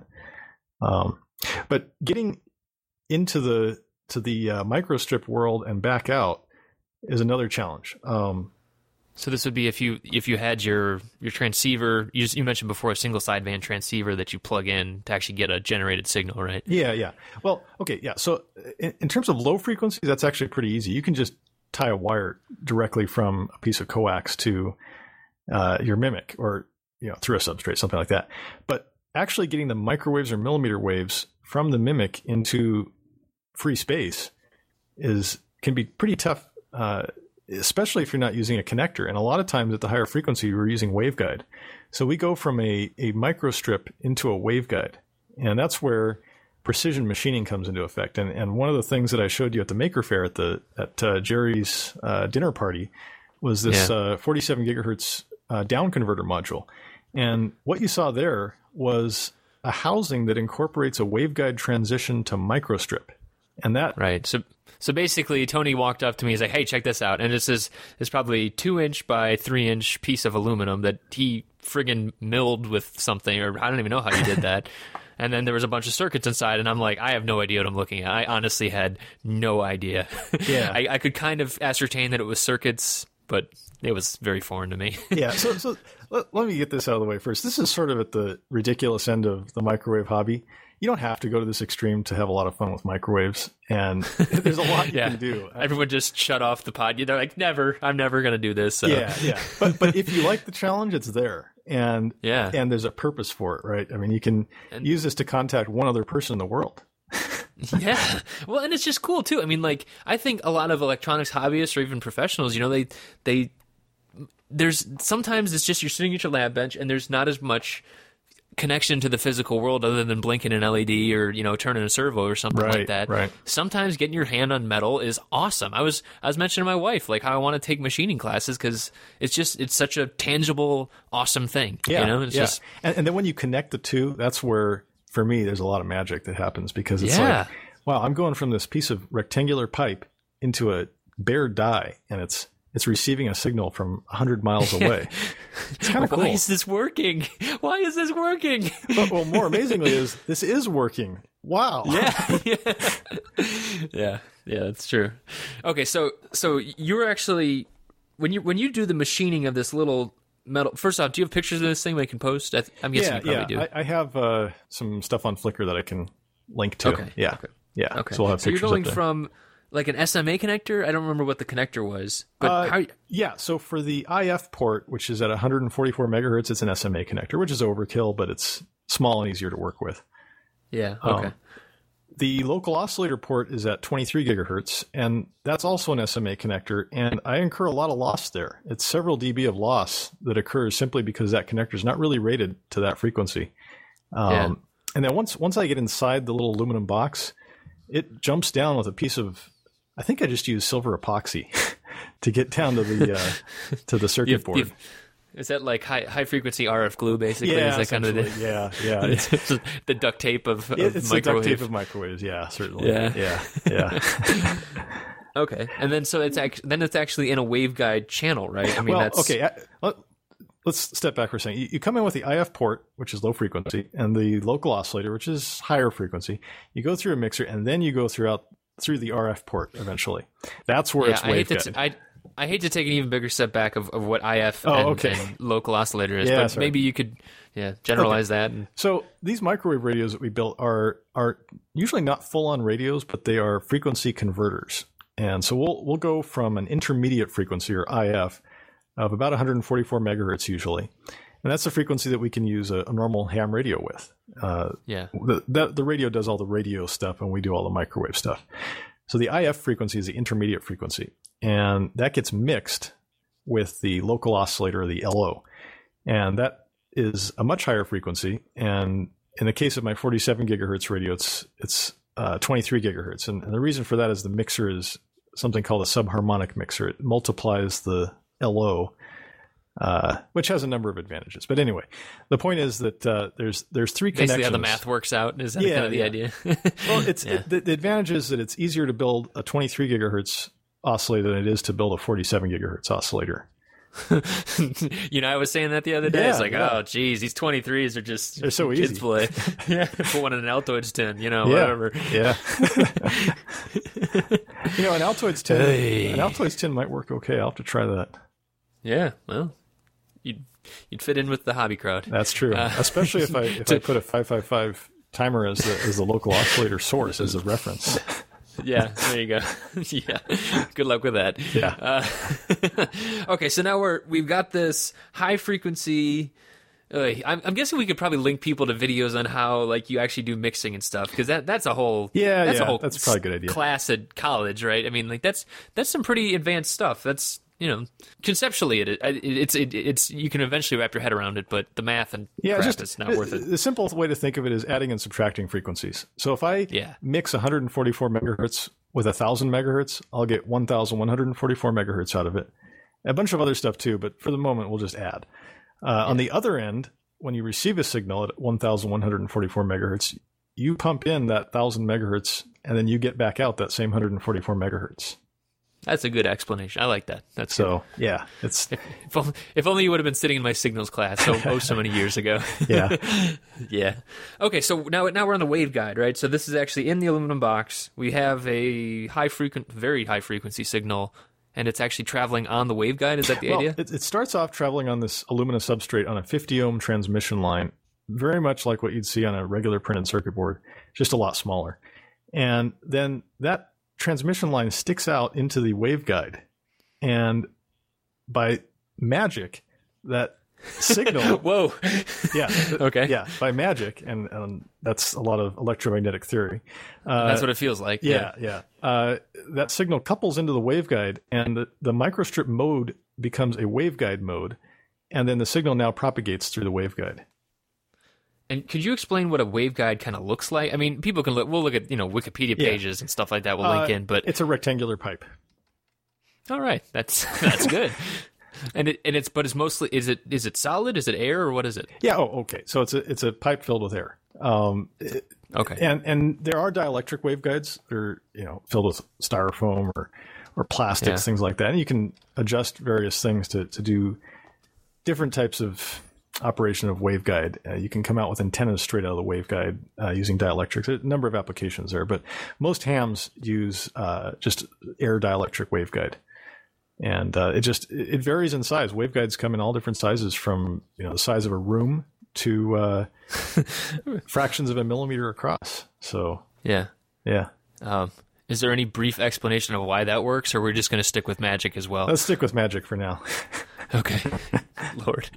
But getting into the microstrip world and back out is another challenge. So this would be if you had your transceiver. You mentioned before a single sideband transceiver that you plug in to actually get a generated signal, right? Yeah. Well, okay, yeah. So in terms of low frequencies, that's actually pretty easy. You can just tie a wire directly from a piece of coax to your Mimic, or through a substrate, something like that. But actually getting the microwaves or millimeter waves from the Mimic into free space can be pretty tough, especially if you're not using a connector. And a lot of times at the higher frequency, we're using waveguide. So we go from a microstrip into a waveguide, and that's where precision machining comes into effect. And one of the things that I showed you at the Maker Faire at Jerry's dinner party was this 47 gigahertz down converter module. And what you saw there was a housing that incorporates a waveguide transition to microstrip. And that right. So basically, Tony walked up to me. He's like, "Hey, check this out!" And it's probably 2-inch by 3-inch piece of aluminum that he friggin' milled with something, or I don't even know how he did that. And then there was a bunch of circuits inside, and I'm like, I have no idea what I'm looking at. I honestly had no idea. Yeah, I could kind of ascertain that it was circuits, but it was very foreign to me. Yeah. So let me get this out of the way first. This is sort of at the ridiculous end of the microwave hobby. You don't have to go to this extreme to have a lot of fun with microwaves, and there's a lot you can do. Everyone just shut off the pod. They're like, never. I'm never going to do this. So. Yeah. But if you like the challenge, it's there. And there's a purpose for it, right? I mean, you can use this to contact one other person in the world. Yeah. Well, and it's just cool too. I mean, like, I think a lot of electronics hobbyists or even professionals, there's sometimes it's just you're sitting at your lab bench and there's not as much connection to the physical world other than blinking an LED or turning a servo or something like that. Right. Sometimes getting your hand on metal is awesome. I was mentioning to my wife like how I want to take machining classes because it's such a tangible, awesome thing. Yeah, just and then when you connect the two, that's where for me there's a lot of magic that happens because it's like, wow, I'm going from this piece of rectangular pipe into a bare die, and it's receiving a signal from 100 miles away. It's kind of cool. Why is this working? Why is this working? But more amazingly is this is working. Wow. Yeah, that's true. Okay, so you're actually when you do the machining of this little metal. First off, do you have pictures of this thing we can post? I'm guessing you probably do. I have some stuff on Flickr that I can link to. Okay. Yeah. Okay. So we'll have pictures. You're going from like an SMA connector? I don't remember what the connector was. But so for the IF port, which is at 144 megahertz, it's an SMA connector, which is overkill, but it's small and easier to work with. Yeah, okay. The local oscillator port is at 23 gigahertz, and that's also an SMA connector, and I incur a lot of loss there. It's several dB of loss that occurs simply because that connector is not really rated to that frequency. And then once I get inside the little aluminum box, it jumps down with a piece of, I think I just used silver epoxy to get down to the circuit board. Is that like high frequency RF glue basically? Yeah, is that kind of yeah. It's the duct tape of it's microwave. The duct tape of microwaves. Yeah, certainly. Yeah. Okay, and then so it's actually in a waveguide channel, right? I mean, well, okay. Let's step back for a second. You come in with the IF port, which is low frequency, and the local oscillator, which is higher frequency. You go through a mixer, and then you go through the RF port eventually. That's where it's waveguide. I hate to take an even bigger step back of what IF and local oscillator is, but maybe you could generalize that. So these microwave radios that we built are usually not full-on radios, but they are frequency converters. And so we'll go from an intermediate frequency, or IF, of about 144 megahertz usually. And that's the frequency that we can use a normal ham radio with. The radio does all the radio stuff, and we do all the microwave stuff. So the IF frequency is the intermediate frequency, and that gets mixed with the local oscillator, or the LO. And that is a much higher frequency. And in the case of my 47 gigahertz radio, it's 23 gigahertz. And the reason for that is the mixer is something called a subharmonic mixer. It multiplies the LO, which has a number of advantages. But anyway, the point is that there's three connections. Basically how the math works out. Is that kind of the idea? Well, the advantage is that it's easier to build a 23 gigahertz oscillator than it is to build a 47 gigahertz oscillator. I was saying that the other day. It's like, oh, geez, these 23s are just they're so kids easy. Play. Put one in an Altoids tin, whatever. Yeah. An Altoids tin might work okay. I'll have to try that. Yeah, well, you'd fit in with the hobby crowd. That's true, especially if I put a 555 timer as the local oscillator source as a reference. Yeah, there you go. Yeah, good luck with that. Yeah. Okay, so now we've got this high frequency. I'm guessing we could probably link people to videos on how you actually do mixing and stuff, because that's a whole that's probably a good idea. Class at college, right? I mean, that's some pretty advanced stuff. That's conceptually it's you can eventually wrap your head around it, but the math and crap is not worth it. The simple way to think of it is adding and subtracting frequencies. So if I mix 144 megahertz with 1,000 megahertz, I'll get 1,144 megahertz out of it. A bunch of other stuff too, but for the moment we'll just add. On the other end, when you receive a signal at 1,144 megahertz, you pump in that 1,000 megahertz, and then you get back out that same 144 megahertz. That's a good explanation. I like that. That's so good. Yeah. It's if only you would have been sitting in my signals class so many years ago. Yeah. Yeah. Okay, so now we're on the waveguide, right? So this is actually in the aluminum box. We have a very high frequency signal, and it's actually traveling on the waveguide. Is that the idea? It starts off traveling on this aluminum substrate on a 50 ohm transmission line, very much like what you'd see on a regular printed circuit board, just a lot smaller. And then that transmission line sticks out into the waveguide, and by magic, that signal. Whoa. Yeah. Okay. Yeah. By magic, and that's a lot of electromagnetic theory. That's what it feels like. Yeah. That signal couples into the waveguide, and the microstrip mode becomes a waveguide mode, and then the signal now propagates through the waveguide. And could you explain what a waveguide kind of looks like? I mean, people can look. We'll look at Wikipedia pages and stuff like that. We'll link in, but it's a rectangular pipe. All right, that's good. But it's mostly is it solid? Is it air, or what is it? Yeah. Oh, okay. So it's a pipe filled with air. Okay. And there are dielectric waveguides. They're filled with styrofoam or plastics, things like that. And you can adjust various things to do different types of operation of waveguide. You can come out with antennas straight out of the waveguide using dielectrics. There's a number of applications there, but most hams use just air dielectric waveguide. And it varies in size. Waveguides come in all different sizes, from the size of a room to fractions of a millimeter across. So yeah. Is there any brief explanation of why that works, or we're just going to stick with magic as well? Let's stick with magic for now. Okay. Lord.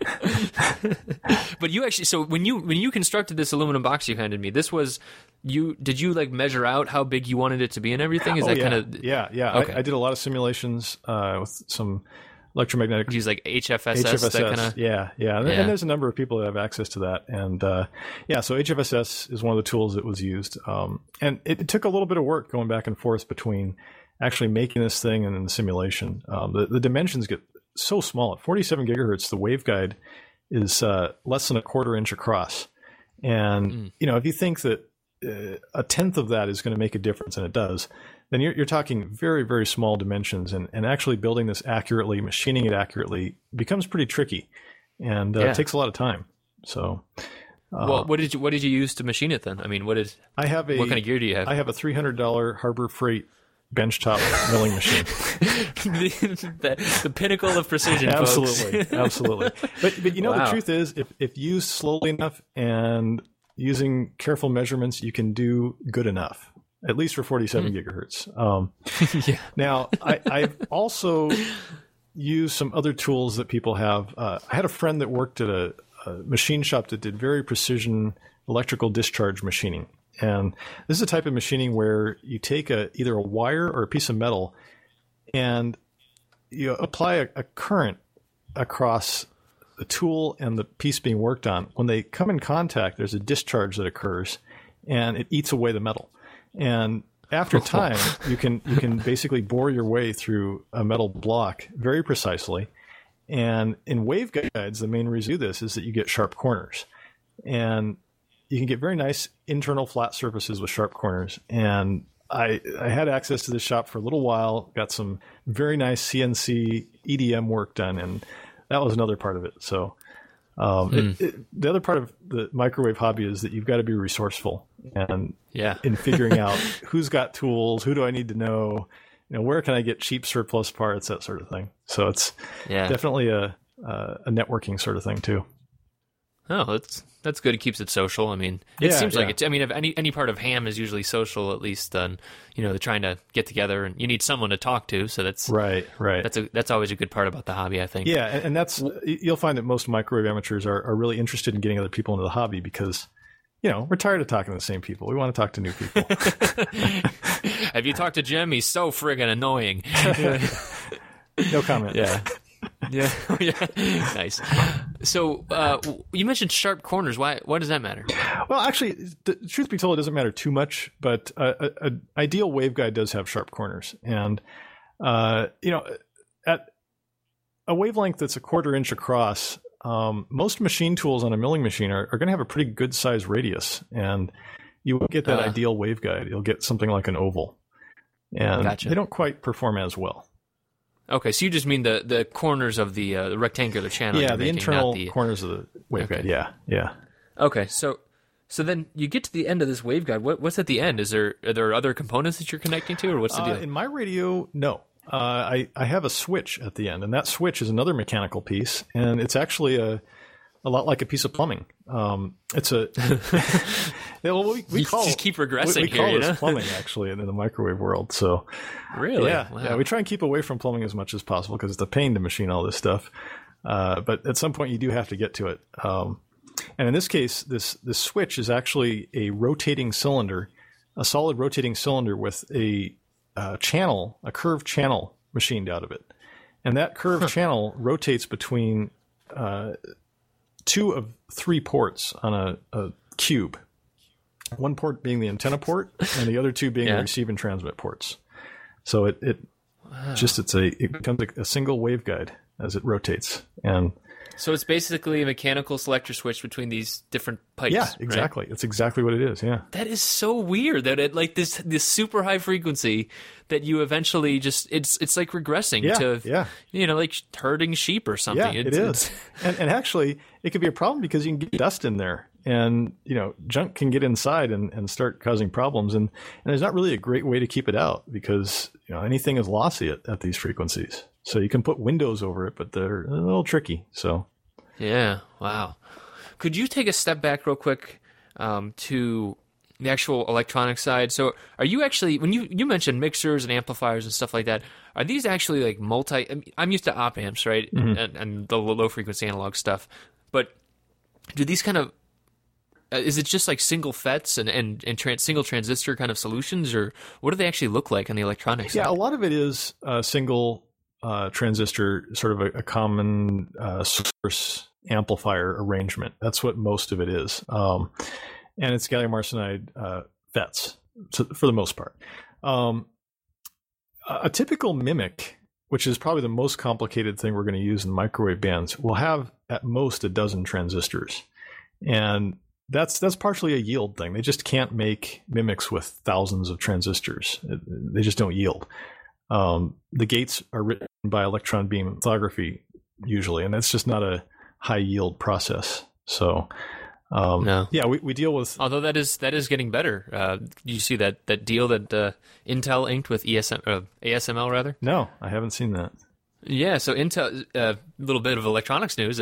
But you actually, so when you constructed this aluminum box you handed me, this was did you measure out how big you wanted it to be and everything? Is that kind of Yeah. Okay. I did a lot of simulations with some electromagnetic. Use HFSS, that kind of. Yeah. And there's a number of people that have access to that, and so HFSS is one of the tools that was used, and it took a little bit of work going back and forth between actually making this thing and then the simulation. The dimensions get so small. At 47 gigahertz, the waveguide is less than a quarter inch across, and if you think that a tenth of that is going to make a difference, and it does, then you're talking very, very small dimensions, and actually building this accurately, machining it accurately becomes pretty tricky, and it takes a lot of time. So, well, what did you use to machine it then? I mean, what kind of gear do you have? I have a $300 Harbor Freight benchtop milling machine. the pinnacle of precision, absolutely, folks. Absolutely. But the truth is, if used slowly enough and using careful measurements, you can do good enough, at least for 47 gigahertz. Now, I've also used some other tools that people have. I had a friend that worked at a machine shop that did very precision electrical discharge machining. And this is a type of machining where you take either a wire or a piece of metal and you apply a current across the tool and the piece being worked on. When they come in contact, there's a discharge that occurs and it eats away the metal. And after time, you can basically bore your way through a metal block very precisely. And in waveguides, the main reason to do this is that you get sharp corners. And you can get very nice internal flat surfaces with sharp corners. And I had access to this shop for a little while, got some very nice CNC EDM work done, and that was another part of it. So the other part of the microwave hobby is that you've got to be resourceful and in figuring out who's got tools, who do I need to know, where can I get cheap surplus parts, that sort of thing. So it's definitely a networking sort of thing too. Oh, that's good. It keeps it social. I mean, it seems like it. I mean, if any part of ham is usually social, at least, then they're trying to get together, and you need someone to talk to. So that's right. That's always a good part about the hobby, I think. Yeah, and that's you'll find that most microwave amateurs are really interested in getting other people into the hobby because we're tired of talking to the same people. We want to talk to new people. Have you talked to Jim? He's so friggin' annoying. No comment. Yeah. Yeah. Nice. So you mentioned sharp corners. Why does that matter? Well, actually, the truth be told, it doesn't matter too much. But an ideal waveguide does have sharp corners, and at a wavelength that's a 1/4 inch across, most machine tools on a milling machine are going to have a pretty good size radius, and you won't get that ideal waveguide. You'll get something like an oval, and they don't quite perform as well. Okay, so you just mean the corners of the rectangular channel. Yeah, the internal corners of the waveguide. Okay. Yeah. Okay, so then you get to the end of this waveguide. What's at the end? Are there other components that you're connecting to, or what's the deal? In my radio, no. I have a switch at the end, and that switch is another mechanical piece, and it's actually a lot like a piece of plumbing. It's a we call just keep regressing. We call this plumbing actually in the microwave world. So really, yeah, we try and keep away from plumbing as much as possible because it's a pain to machine all this stuff. But at some point, you do have to get to it. And in this case, this switch is actually a rotating cylinder, a solid rotating cylinder with a curved channel machined out of it, and that curved channel rotates between 2 of 3 ports on a cube. One port being the antenna port, and the other 2 being the receive and transmit ports. So it becomes a single waveguide as it rotates. And so it's basically a mechanical selector switch between these different pipes. Yeah, exactly. Right? That's exactly what it is. Yeah. That is so weird that it like this super high frequency that you eventually just it's like regressing to like herding sheep or something. Yeah, it is. And actually it could be a problem because you can get dust in there. And junk can get inside and start causing problems, and there's not really a great way to keep it out because anything is lossy at these frequencies. So you can put windows over it, but they're a little tricky. So wow. Could you take a step back real quick to the actual electronic side? So are you actually, when you mentioned mixers and amplifiers and stuff like that, are these actually like I'm used to op amps, right? Mm-hmm. And the low frequency analog stuff, but do these kind of is it just like single FETs and single transistor kind of solutions, or what do they actually look like on the electronics side? Yeah, a lot of it is single transistor, sort of a common source amplifier arrangement. That's what most of it is. And it's gallium arsenide FETs for the most part. A typical MMIC, which is probably the most complicated thing we're going to use in microwave bands, will have at most a dozen transistors. And that's partially a yield thing. They just can't make MMICs with thousands of transistors. They just don't yield. The gates are written by electron beam lithography usually, and that's just not a high yield process. So, No. yeah, we deal with. Although that is getting better. You see that deal that Intel inked with ASML rather? No, I haven't seen that. Yeah, so Intel, a little bit of electronics news.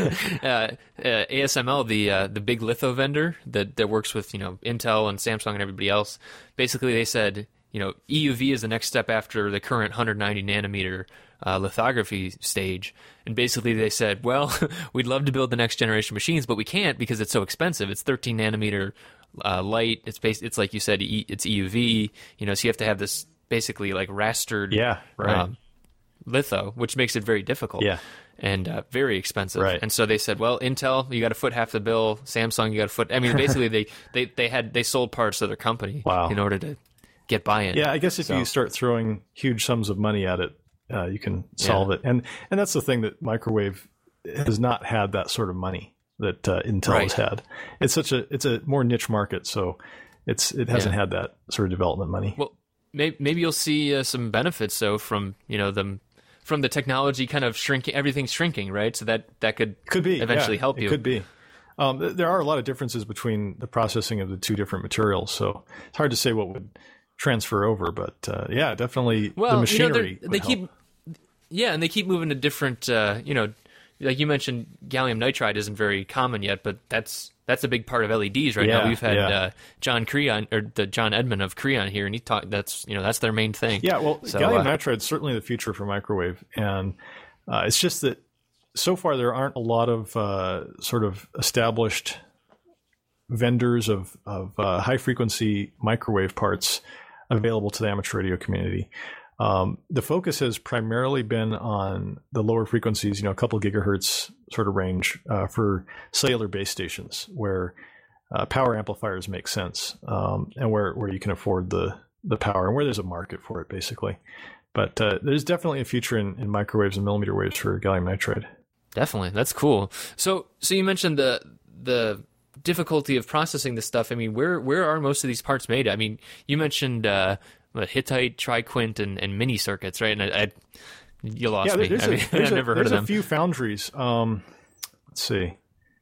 ASML, the big litho vendor that works with Intel and Samsung and everybody else, basically they said EUV is the next step after the current 190 nanometer lithography stage, and basically they said, well, we'd love to build the next generation machines, but we can't because it's so expensive. It's 13 nanometer light. It's like you said, it's EUV. So you have to have this basically like rastered. Yeah, right. Litho, which makes it very difficult and very expensive. Right. And so they said, well, Intel, you got to foot half the bill. Samsung, you got to foot. I mean, basically they sold parts of their company in order to get buy-in. Yeah, I guess if you start throwing huge sums of money at it, you can solve it. And that's the thing, that microwave has not had that sort of money that Intel has had. It's a more niche market, so it hasn't had that sort of development money. Well, maybe you'll see some benefits though from from the technology kind of shrinking, everything's shrinking, right? So that could be eventually help you. It could be. There are a lot of differences between the processing of the two different materials, so it's hard to say what would transfer over. But definitely the machinery. They keep moving to different. Like you mentioned, gallium nitride isn't very common yet, but that's a big part of LEDs right now. We've had John Creon, or the John Edmond of Creon here, and he talked. That's their main thing. Yeah, well, gallium nitride is certainly the future for microwave, and it's just that so far there aren't a lot of sort of established vendors of high frequency microwave parts available to the amateur radio community. The focus has primarily been on the lower frequencies, a couple gigahertz sort of range for cellular base stations where power amplifiers make sense, and where you can afford the power and where there's a market for it, basically. But there's definitely a future in microwaves and millimeter waves for gallium nitride. Definitely, that's cool. So you mentioned the difficulty of processing this stuff. I mean, where are most of these parts made? I mean, you mentioned Hittite, Triquint, and mini circuits, right? And you lost me. I've never heard of them. There's a few foundries. Let's see.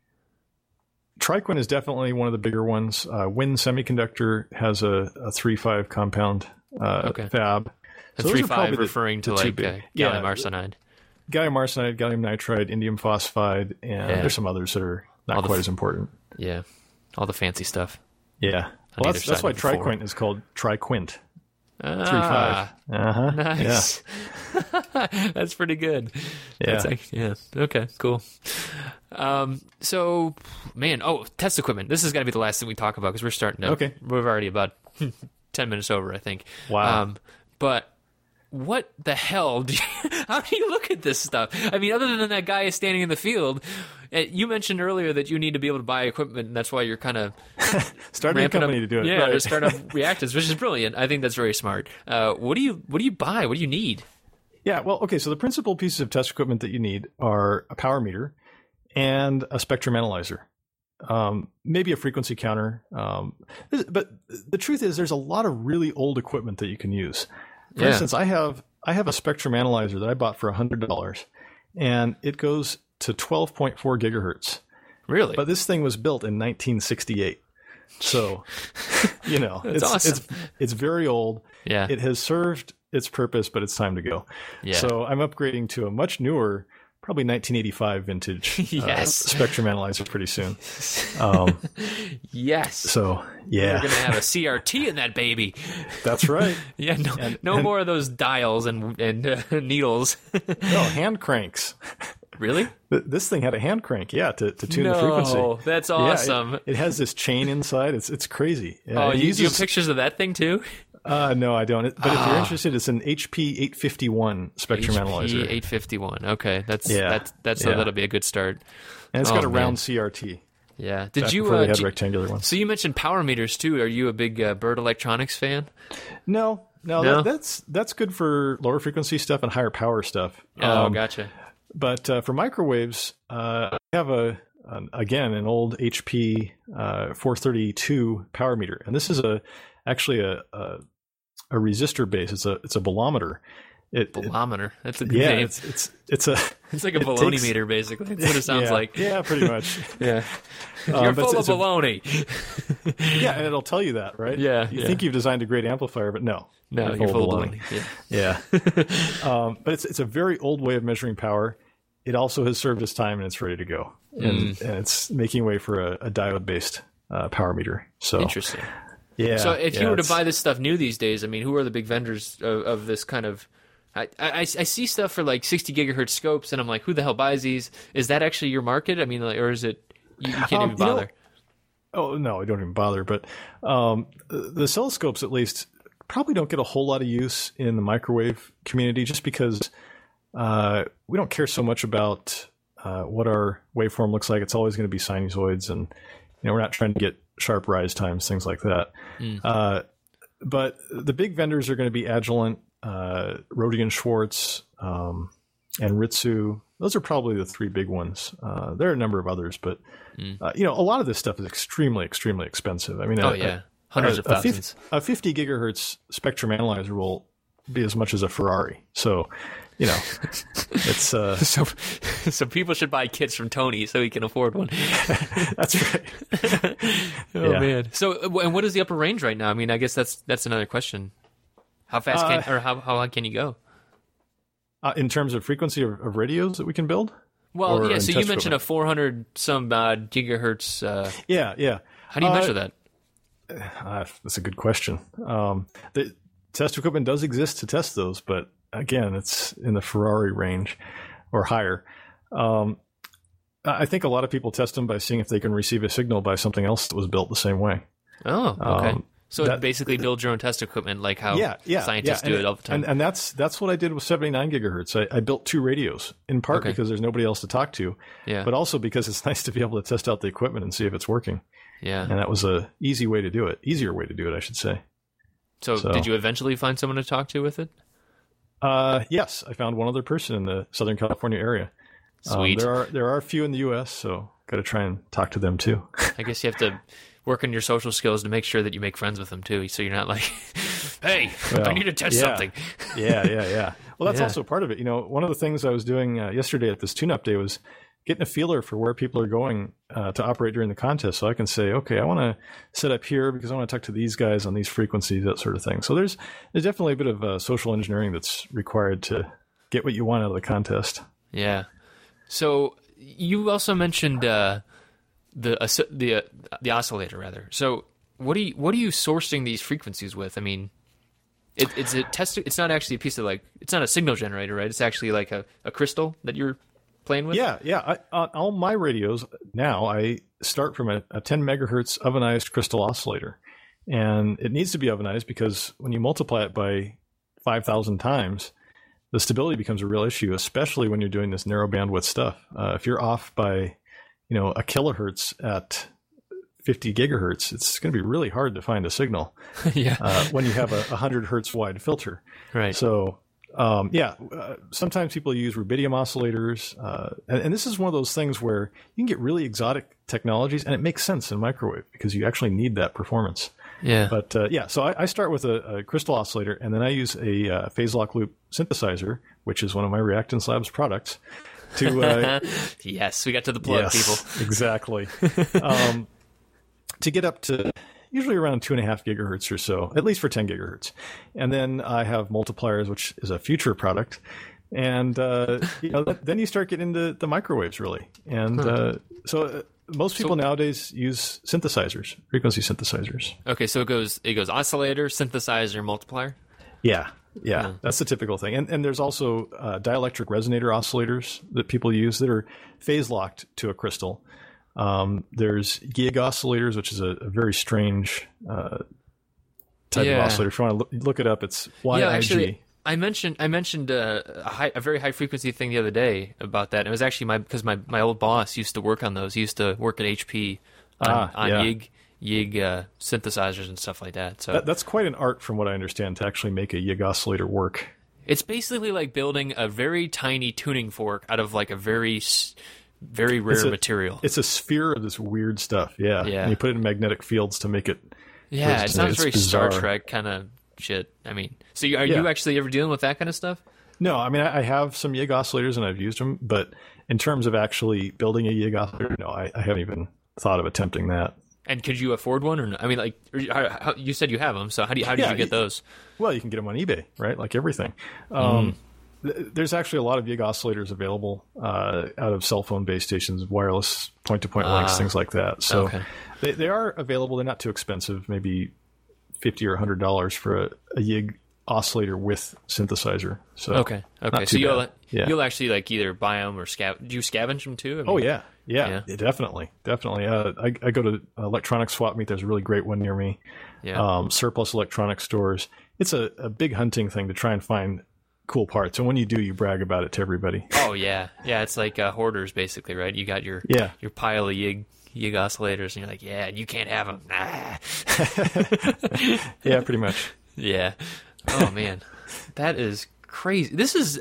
Triquint is definitely one of the bigger ones. Win Semiconductor has a 3.5 compound fab. A 3.5 referring to like gallium arsenide. Gallium arsenide, gallium nitride, indium phosphide, and there's some others that are not quite as important. Yeah, all the fancy stuff. Yeah, well, that's why Triquint is called Triquint. 3.5. Nice. Yeah. That's pretty good. Yeah. Okay, cool. So, man, test equipment. This has got to be the last thing we talk about because we're starting to. Okay. We're already about 10 minutes over, I think. Wow. But what the hell? How do you look at this stuff? I mean, other than that guy is standing in the field, you mentioned earlier that you need to be able to buy equipment, and that's why you're kind of starting a company to do it. Yeah, to start up reactors, which is brilliant. I think that's very smart. What do you buy? What do you need? Yeah, well, okay. So the principal pieces of test equipment that you need are a power meter and a spectrum analyzer. Maybe a frequency counter. But the truth is, there's a lot of really old equipment that you can use. For instance, I have a spectrum analyzer that I bought for $100, and it goes to 12.4 gigahertz. Really? But this thing was built in 1968. So, it's awesome. It's very old. Yeah. It has served its purpose, but it's time to go. Yeah. So I'm upgrading to a much newer, probably 1985 vintage spectrum analyzer pretty soon. Yes. So, yeah. We're going to have a CRT in that baby. That's right. Yeah, no more of those dials and needles. No, hand cranks. Really? This thing had a hand crank, to tune the frequency. No, that's awesome. Yeah, it has this chain inside. It's crazy. Yeah, you have pictures of that thing too? No, I don't. But if you're interested, it's an HP 851 spectrum analyzer. 851. Okay, that'll be a good start. And it's got a round CRT. Yeah. Did you? They had rectangular ones. So you mentioned power meters too. Are you a big Bird Electronics fan? No. That's good for lower frequency stuff and higher power stuff. Oh, gotcha. But for microwaves, I have a again, an old HP 432 power meter. And this is actually a resistor base. It's a bolometer. Bolometer. That's a good name. It's like a baloney meter, basically. That's what it sounds like. Yeah, pretty much. Yeah. You're full of baloney. Yeah, and it'll tell you that, right? Yeah. You think you've designed a great amplifier, but no. No, you're full of baloney. Yeah. But it's a very old way of measuring power. It also has served its time and it's ready to go. And it's making way for a diode-based power meter. So interesting. Yeah. So if you were to buy this stuff new these days, I mean, who are the big vendors of this kind of? I see stuff for like 60 gigahertz scopes, and I'm like, who the hell buys these? Is that actually your market? I mean, like, or is it you can't even bother? Oh no, I don't even bother. But the oscilloscopes, at least, probably don't get a whole lot of use in the microwave community, just because we don't care so much about what our waveform looks like. It's always going to be sinusoids, and we're not trying to get sharp rise times, things like that. But the big vendors are going to be Agilent, Rohde & Schwartz, and Ritsu. Those are probably the three big ones. There are a number of others, but a lot of this stuff is extremely, extremely expensive. I mean, hundreds of thousands. A 50 gigahertz spectrum analyzer will be as much as a Ferrari. So, it's so people should buy kits from Tony so he can afford one. That's right. Man. So, and what is the upper range right now? I mean, I guess that's another question. How fast how high can you go? In terms of frequency of radios that we can build? Well, yeah. So you mentioned a 400 some gigahertz. Yeah. How do you measure that? That's a good question. The test equipment does exist to test those, but again, it's in the Ferrari range or higher. I think a lot of people test them by seeing if they can receive a signal by something else that was built the same way. Oh, okay. So it basically build your own test equipment, like how scientists do it all the time. And that's what I did with 79 gigahertz. I built two radios, in part because there's nobody else to talk to, but also because it's nice to be able to test out the equipment and see if it's working. Yeah. And that was a easier way to do it, I should say. So did you eventually find someone to talk to with it? Yes, I found one other person in the Southern California area. Sweet. There are a few in the U.S., so got to try and talk to them too. I guess you have to work on your social skills to make sure that you make friends with them too, so you're not like, hey, I need to test something. Yeah. Well, that's also part of it. One of the things I was doing yesterday at this tune-up day was getting a feeler for where people are going to operate during the contest, so I can say, okay, I want to set up here because I want to talk to these guys on these frequencies, that sort of thing. So there's definitely a bit of social engineering that's required to get what you want out of the contest. Yeah. So you also mentioned the oscillator, rather. So what are you sourcing these frequencies with? I mean, it's not actually a piece of it's not a signal generator, right? It's actually like a crystal that you're playing with? Yeah. On all my radios now, I start from a 10 megahertz ovenized crystal oscillator. And it needs to be ovenized because when you multiply it by 5,000 times, the stability becomes a real issue, especially when you're doing this narrow bandwidth stuff. If you're off by, a kilohertz at 50 gigahertz, it's going to be really hard to find a signal. When you have a 100 hertz wide filter. Right. So, sometimes people use rubidium oscillators, and this is one of those things where you can get really exotic technologies, and it makes sense in microwave because you actually need that performance. Yeah. But so I start with a crystal oscillator, and then I use a phase lock loop synthesizer, which is one of my Reactance Labs products. Yes, we got to the plug, people. Exactly. To get up to usually around 2.5 gigahertz or so, at least for 10 gigahertz. And then I have multipliers, which is a future product. And then you start getting into the microwaves, really. And so most people nowadays use synthesizers, frequency synthesizers. Okay, so it goes oscillator, synthesizer, multiplier? Yeah, that's the typical thing. And there's also dielectric resonator oscillators that people use that are phase locked to a crystal. There's gig oscillators, which is a very strange type of oscillator. If you want to look it up, it's YIG. Yeah, actually, I mentioned a very high frequency thing the other day about that. It was actually because my old boss used to work on those. He used to work at HP on YIG synthesizers and stuff like that. So that's quite an art, from what I understand, to actually make a YIG oscillator work. It's basically like building a very tiny tuning fork out of like a very very rare material. It's a sphere of this weird stuff. Yeah. Yeah. And you put it in magnetic fields to make it. Yeah, it sounds very bizarre. Star Trek kind of shit. I mean, so are you actually ever dealing with that kind of stuff? No, I mean, I have some Yig oscillators and I've used them, but in terms of actually building a Yig oscillator, no, I haven't even thought of attempting that. And could you afford one or no? I mean, like you said you have them, so how did you get those? Well, you can get them on eBay, right? Like everything. There's actually a lot of Yig oscillators available out of cell phone base stations, wireless point-to-point links, things like that. So they are available. They're not too expensive, maybe $50 or $100 for a Yig oscillator with synthesizer. So okay. So you'll actually like either buy them or do you scavenge them too? I mean, yeah, definitely. I go to electronics swap meet. There's a really great one near me. Yeah. Surplus electronic stores. It's a big hunting thing to try and find cool parts, and when you do, you brag about it to everybody. Oh yeah. It's like hoarders basically, right? You got your pile of Yig oscillators, and you're like, yeah, you can't have them. Yeah, pretty much. Yeah. Oh man, that is crazy. This is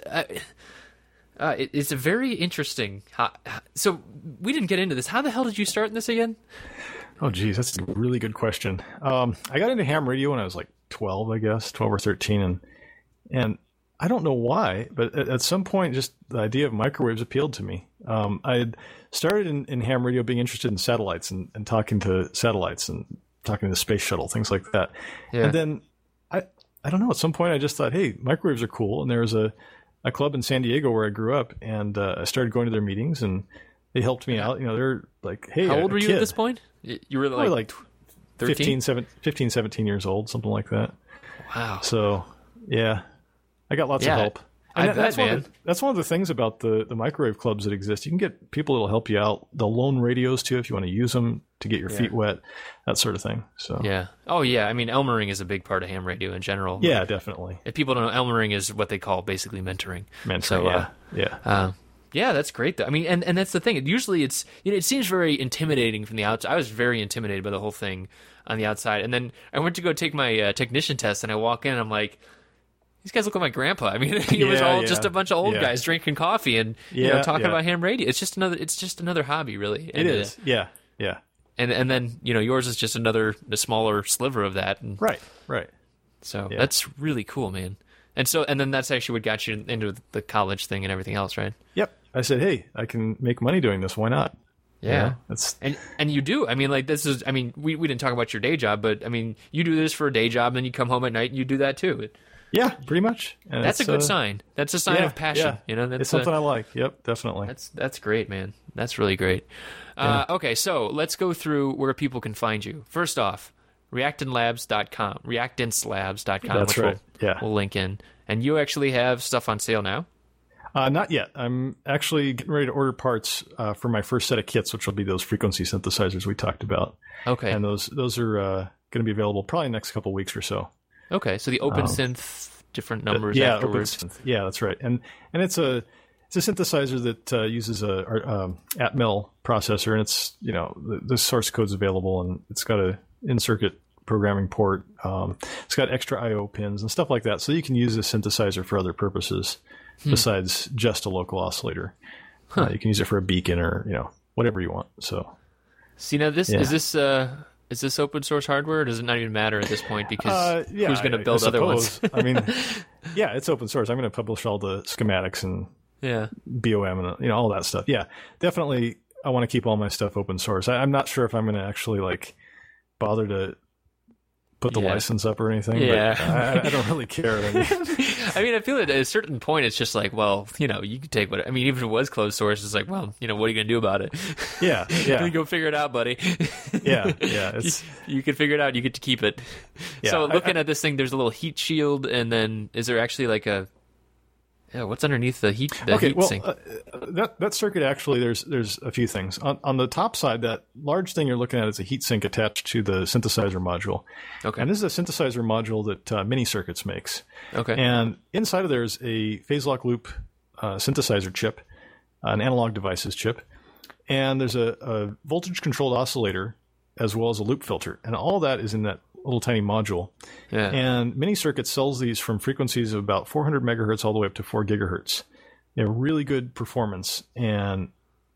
it's a very interesting. So we didn't get into this. How the hell did you start in this again? Oh geez, that's a really good question. I got into ham radio when I was like 12, I guess, 12 or 13, and I don't know why, but at some point, just the idea of microwaves appealed to me. I had started in ham radio being interested in satellites and talking to satellites and talking to the space shuttle, things like that. Yeah. And then I don't know, at some point I just thought, hey, microwaves are cool. And there was a club in San Diego where I grew up, and I started going to their meetings, and they helped me out. You know, they're like, hey, how old were you at this point? You were like 15, 17 years old, something like that. Wow. So, yeah. I got lots of help. That's one of the things about the microwave clubs that exist. You can get people that'll help you out. They'll loan radios too if you want to use them to get your feet wet, that sort of thing. So yeah. Oh yeah. I mean, Elmering is a big part of ham radio in general. Yeah, definitely. If people don't know, Elmering is what they call basically mentoring. So, yeah, that's great though. I mean, and that's the thing. Usually it's, it seems very intimidating from the outside. I was very intimidated by the whole thing on the outside. And then I went to go take my technician test, and I walk in and I'm like, these guys look like my grandpa. I mean, it was all just a bunch of old guys drinking coffee and talking about ham radio. It's just another hobby, really. And, it is. Yeah. And then yours is just a smaller sliver of that. And, right. So that's really cool, man. And then that's actually what got you into the college thing and everything else, right? Yep. I said, hey, I can make money doing this. Why not? Yeah. And you do. I mean, like this is. I mean, we didn't talk about your day job, but I mean, you do this for a day job, and you come home at night and you do that too. Yeah, pretty much. And that's a good sign. That's a sign of passion. Yeah. It's something I like. Yep, definitely. That's great, man. That's really great. Okay, so let's go through where people can find you. First off, reactancelabs.com, reactancelabs.com. That's right. We'll link in. And you actually have stuff on sale now? Not yet. I'm actually getting ready to order parts for my first set of kits, which will be those frequency synthesizers we talked about. Okay. And those are going to be available probably in the next couple of weeks or so. Okay, so the OpenSynth, different numbers afterwards. OpenSynth. Yeah, that's right. And it's a synthesizer that uses a Atmel processor, and it's the source code's available, and it's got a in-circuit programming port. It's got extra I/O pins and stuff like that, so you can use the synthesizer for other purposes besides just a local oscillator. You can use it for a beacon or whatever you want. So, see now is this open source hardware, or does it not even matter at this point because who's going to build other ones? I mean, yeah, it's open source. I'm going to publish all the schematics and BOM and all that stuff. Yeah, definitely. I want to keep all my stuff open source. I'm not sure if I'm going to actually bother to put the license up or anything. Yeah, but I don't really care. I mean, I feel at a certain point, it's just like, well, you can take what. I mean, even if it was closed source, it's like, well, what are you going to do about it? Yeah. Go figure it out, buddy. Yeah. You can figure it out. You get to keep it. Yeah, so looking at this thing, there's a little heat shield, and then is there actually like a? Yeah, what's underneath the heat? Sink? That circuit actually, there's a few things on the top side. That large thing you're looking at is a heat sink attached to the synthesizer module. Okay, and this is a synthesizer module that Mini Circuits makes. Okay, and inside of there is a phase lock loop synthesizer chip, an analog devices chip, and there's a voltage controlled oscillator as well as a loop filter, and all that is in that little tiny module. Yeah. And Mini Circuit sells these from frequencies of about 400 megahertz all the way up to 4 gigahertz. Really good performance, and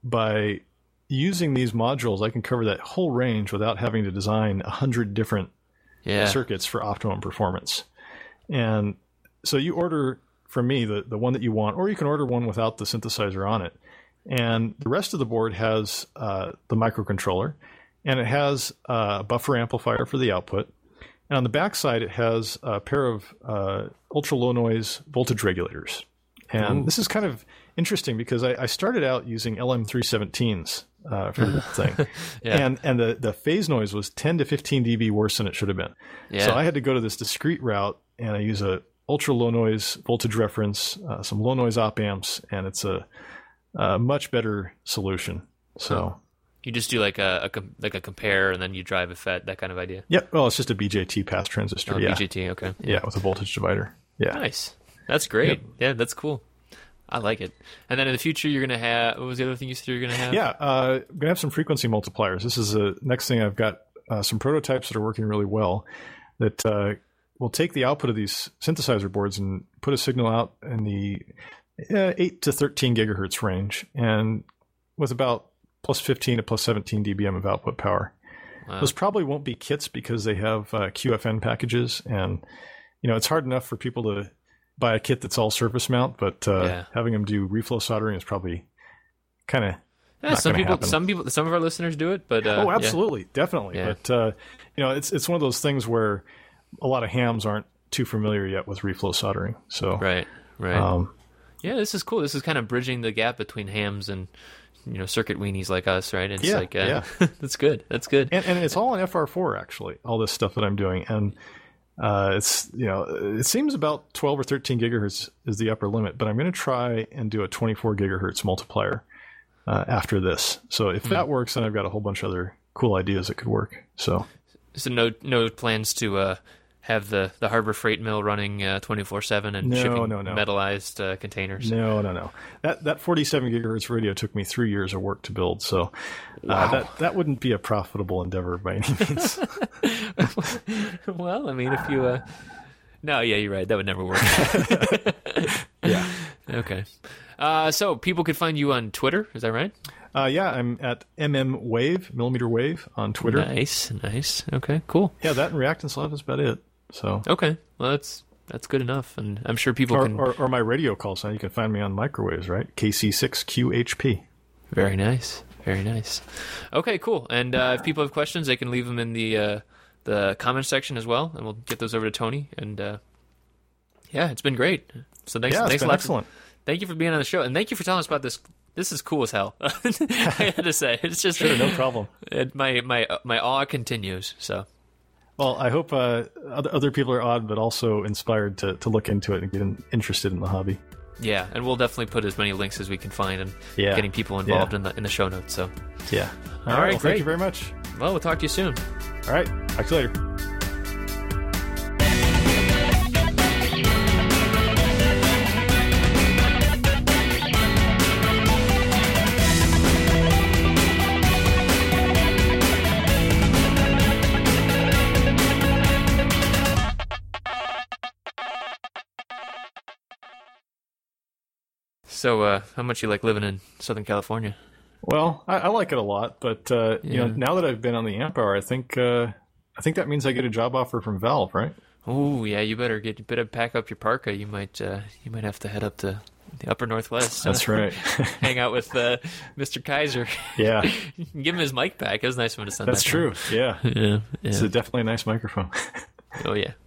by using these modules, I can cover that whole range without having to design 100 different circuits for optimum performance. And so you order from me the one that you want, or you can order one without the synthesizer on it. And the rest of the board has the microcontroller, and it has a buffer amplifier for the output. And on the back side, it has a pair of ultra low noise voltage regulators. And this is kind of interesting because I started out using LM317s for the thing. And the phase noise was 10 to 15 dB worse than it should have been. So I had to go to this discrete route, and I use a ultra low noise voltage reference, some low noise op amps, and it's a much better solution. So you just do like a compare, and then you drive a FET, that kind of idea. Yep. Well, it's just a BJT pass transistor. BJT. Okay. Yeah, with a voltage divider. Yeah. Nice. That's great. Yep. Yeah, that's cool. I like it. And then in the future, you're going to have, what was the other thing you said you were going to have? Yeah, I'm going to have some frequency multipliers. This is the next thing. I've got some prototypes that are working really well that will take the output of these synthesizer boards and put a signal out in the 8 to 13 gigahertz range, and with about plus 15 to plus 17 dBm of output power. Wow. Those probably won't be kits because they have QFN packages, and it's hard enough for people to buy a kit that's all surface mount, but having them do reflow soldering is probably kind of some of our listeners do it, but absolutely, definitely. Yeah. But it's one of those things where a lot of hams aren't too familiar yet with reflow soldering. So right. Yeah, this is cool. This is kind of bridging the gap between hams and circuit weenies like us, right? It's that's good. That's good. And it's all in FR4 actually. All this stuff that I'm doing, and it's it seems about 12 or 13 gigahertz is the upper limit, but I'm going to try and do a 24 gigahertz multiplier after this. So if that works, then I've got a whole bunch of other cool ideas that could work. So no plans to have the Harbor Freight Mill running 24/7 and shipping metallized containers. No. That 47 gigahertz radio took me 3 years of work to build, so that wouldn't be a profitable endeavor by any means. Well, I mean, if you no, yeah, you're right. That would never work. Yeah. Okay. So people could find you on Twitter, is that right? Yeah, I'm at mmWave, millimeter wave, on Twitter. Nice. Okay, cool. Yeah, that and Reactance Lab is about it. So okay, well that's good enough, and I'm sure people can. Or my radio call sign. You can find me on microwaves, right? KC6QHP. Very nice. Okay, cool. And if people have questions, they can leave them in the comment section as well, and we'll get those over to Tony. And it's been great. So thanks a lot. Excellent. Thank you for being on the show, and thank you for telling us about this. This is cool as hell. I had to say, it's just sure, no problem. My awe continues. So. Well, I hope other people are awed, but also inspired to look into it and get interested in the hobby. Yeah, and we'll definitely put as many links as we can find and getting people involved in the show notes. So yeah, all right, well, great. Thank you very much. Well, we'll talk to you soon. All right, talk to you later. So, how much you like living in Southern California? Well, I like it a lot, but now that I've been on the Amp Hour, I think that means I get a job offer from Valve, right? Oh yeah, you better pack up your parka. You might have to head up to the Upper Northwest. That's right. Hang out with Mr. Kaiser. Yeah. Give him his mic back. It was nice of him to send. That's true. Yeah. Yeah. It's definitely a nice microphone. Oh yeah.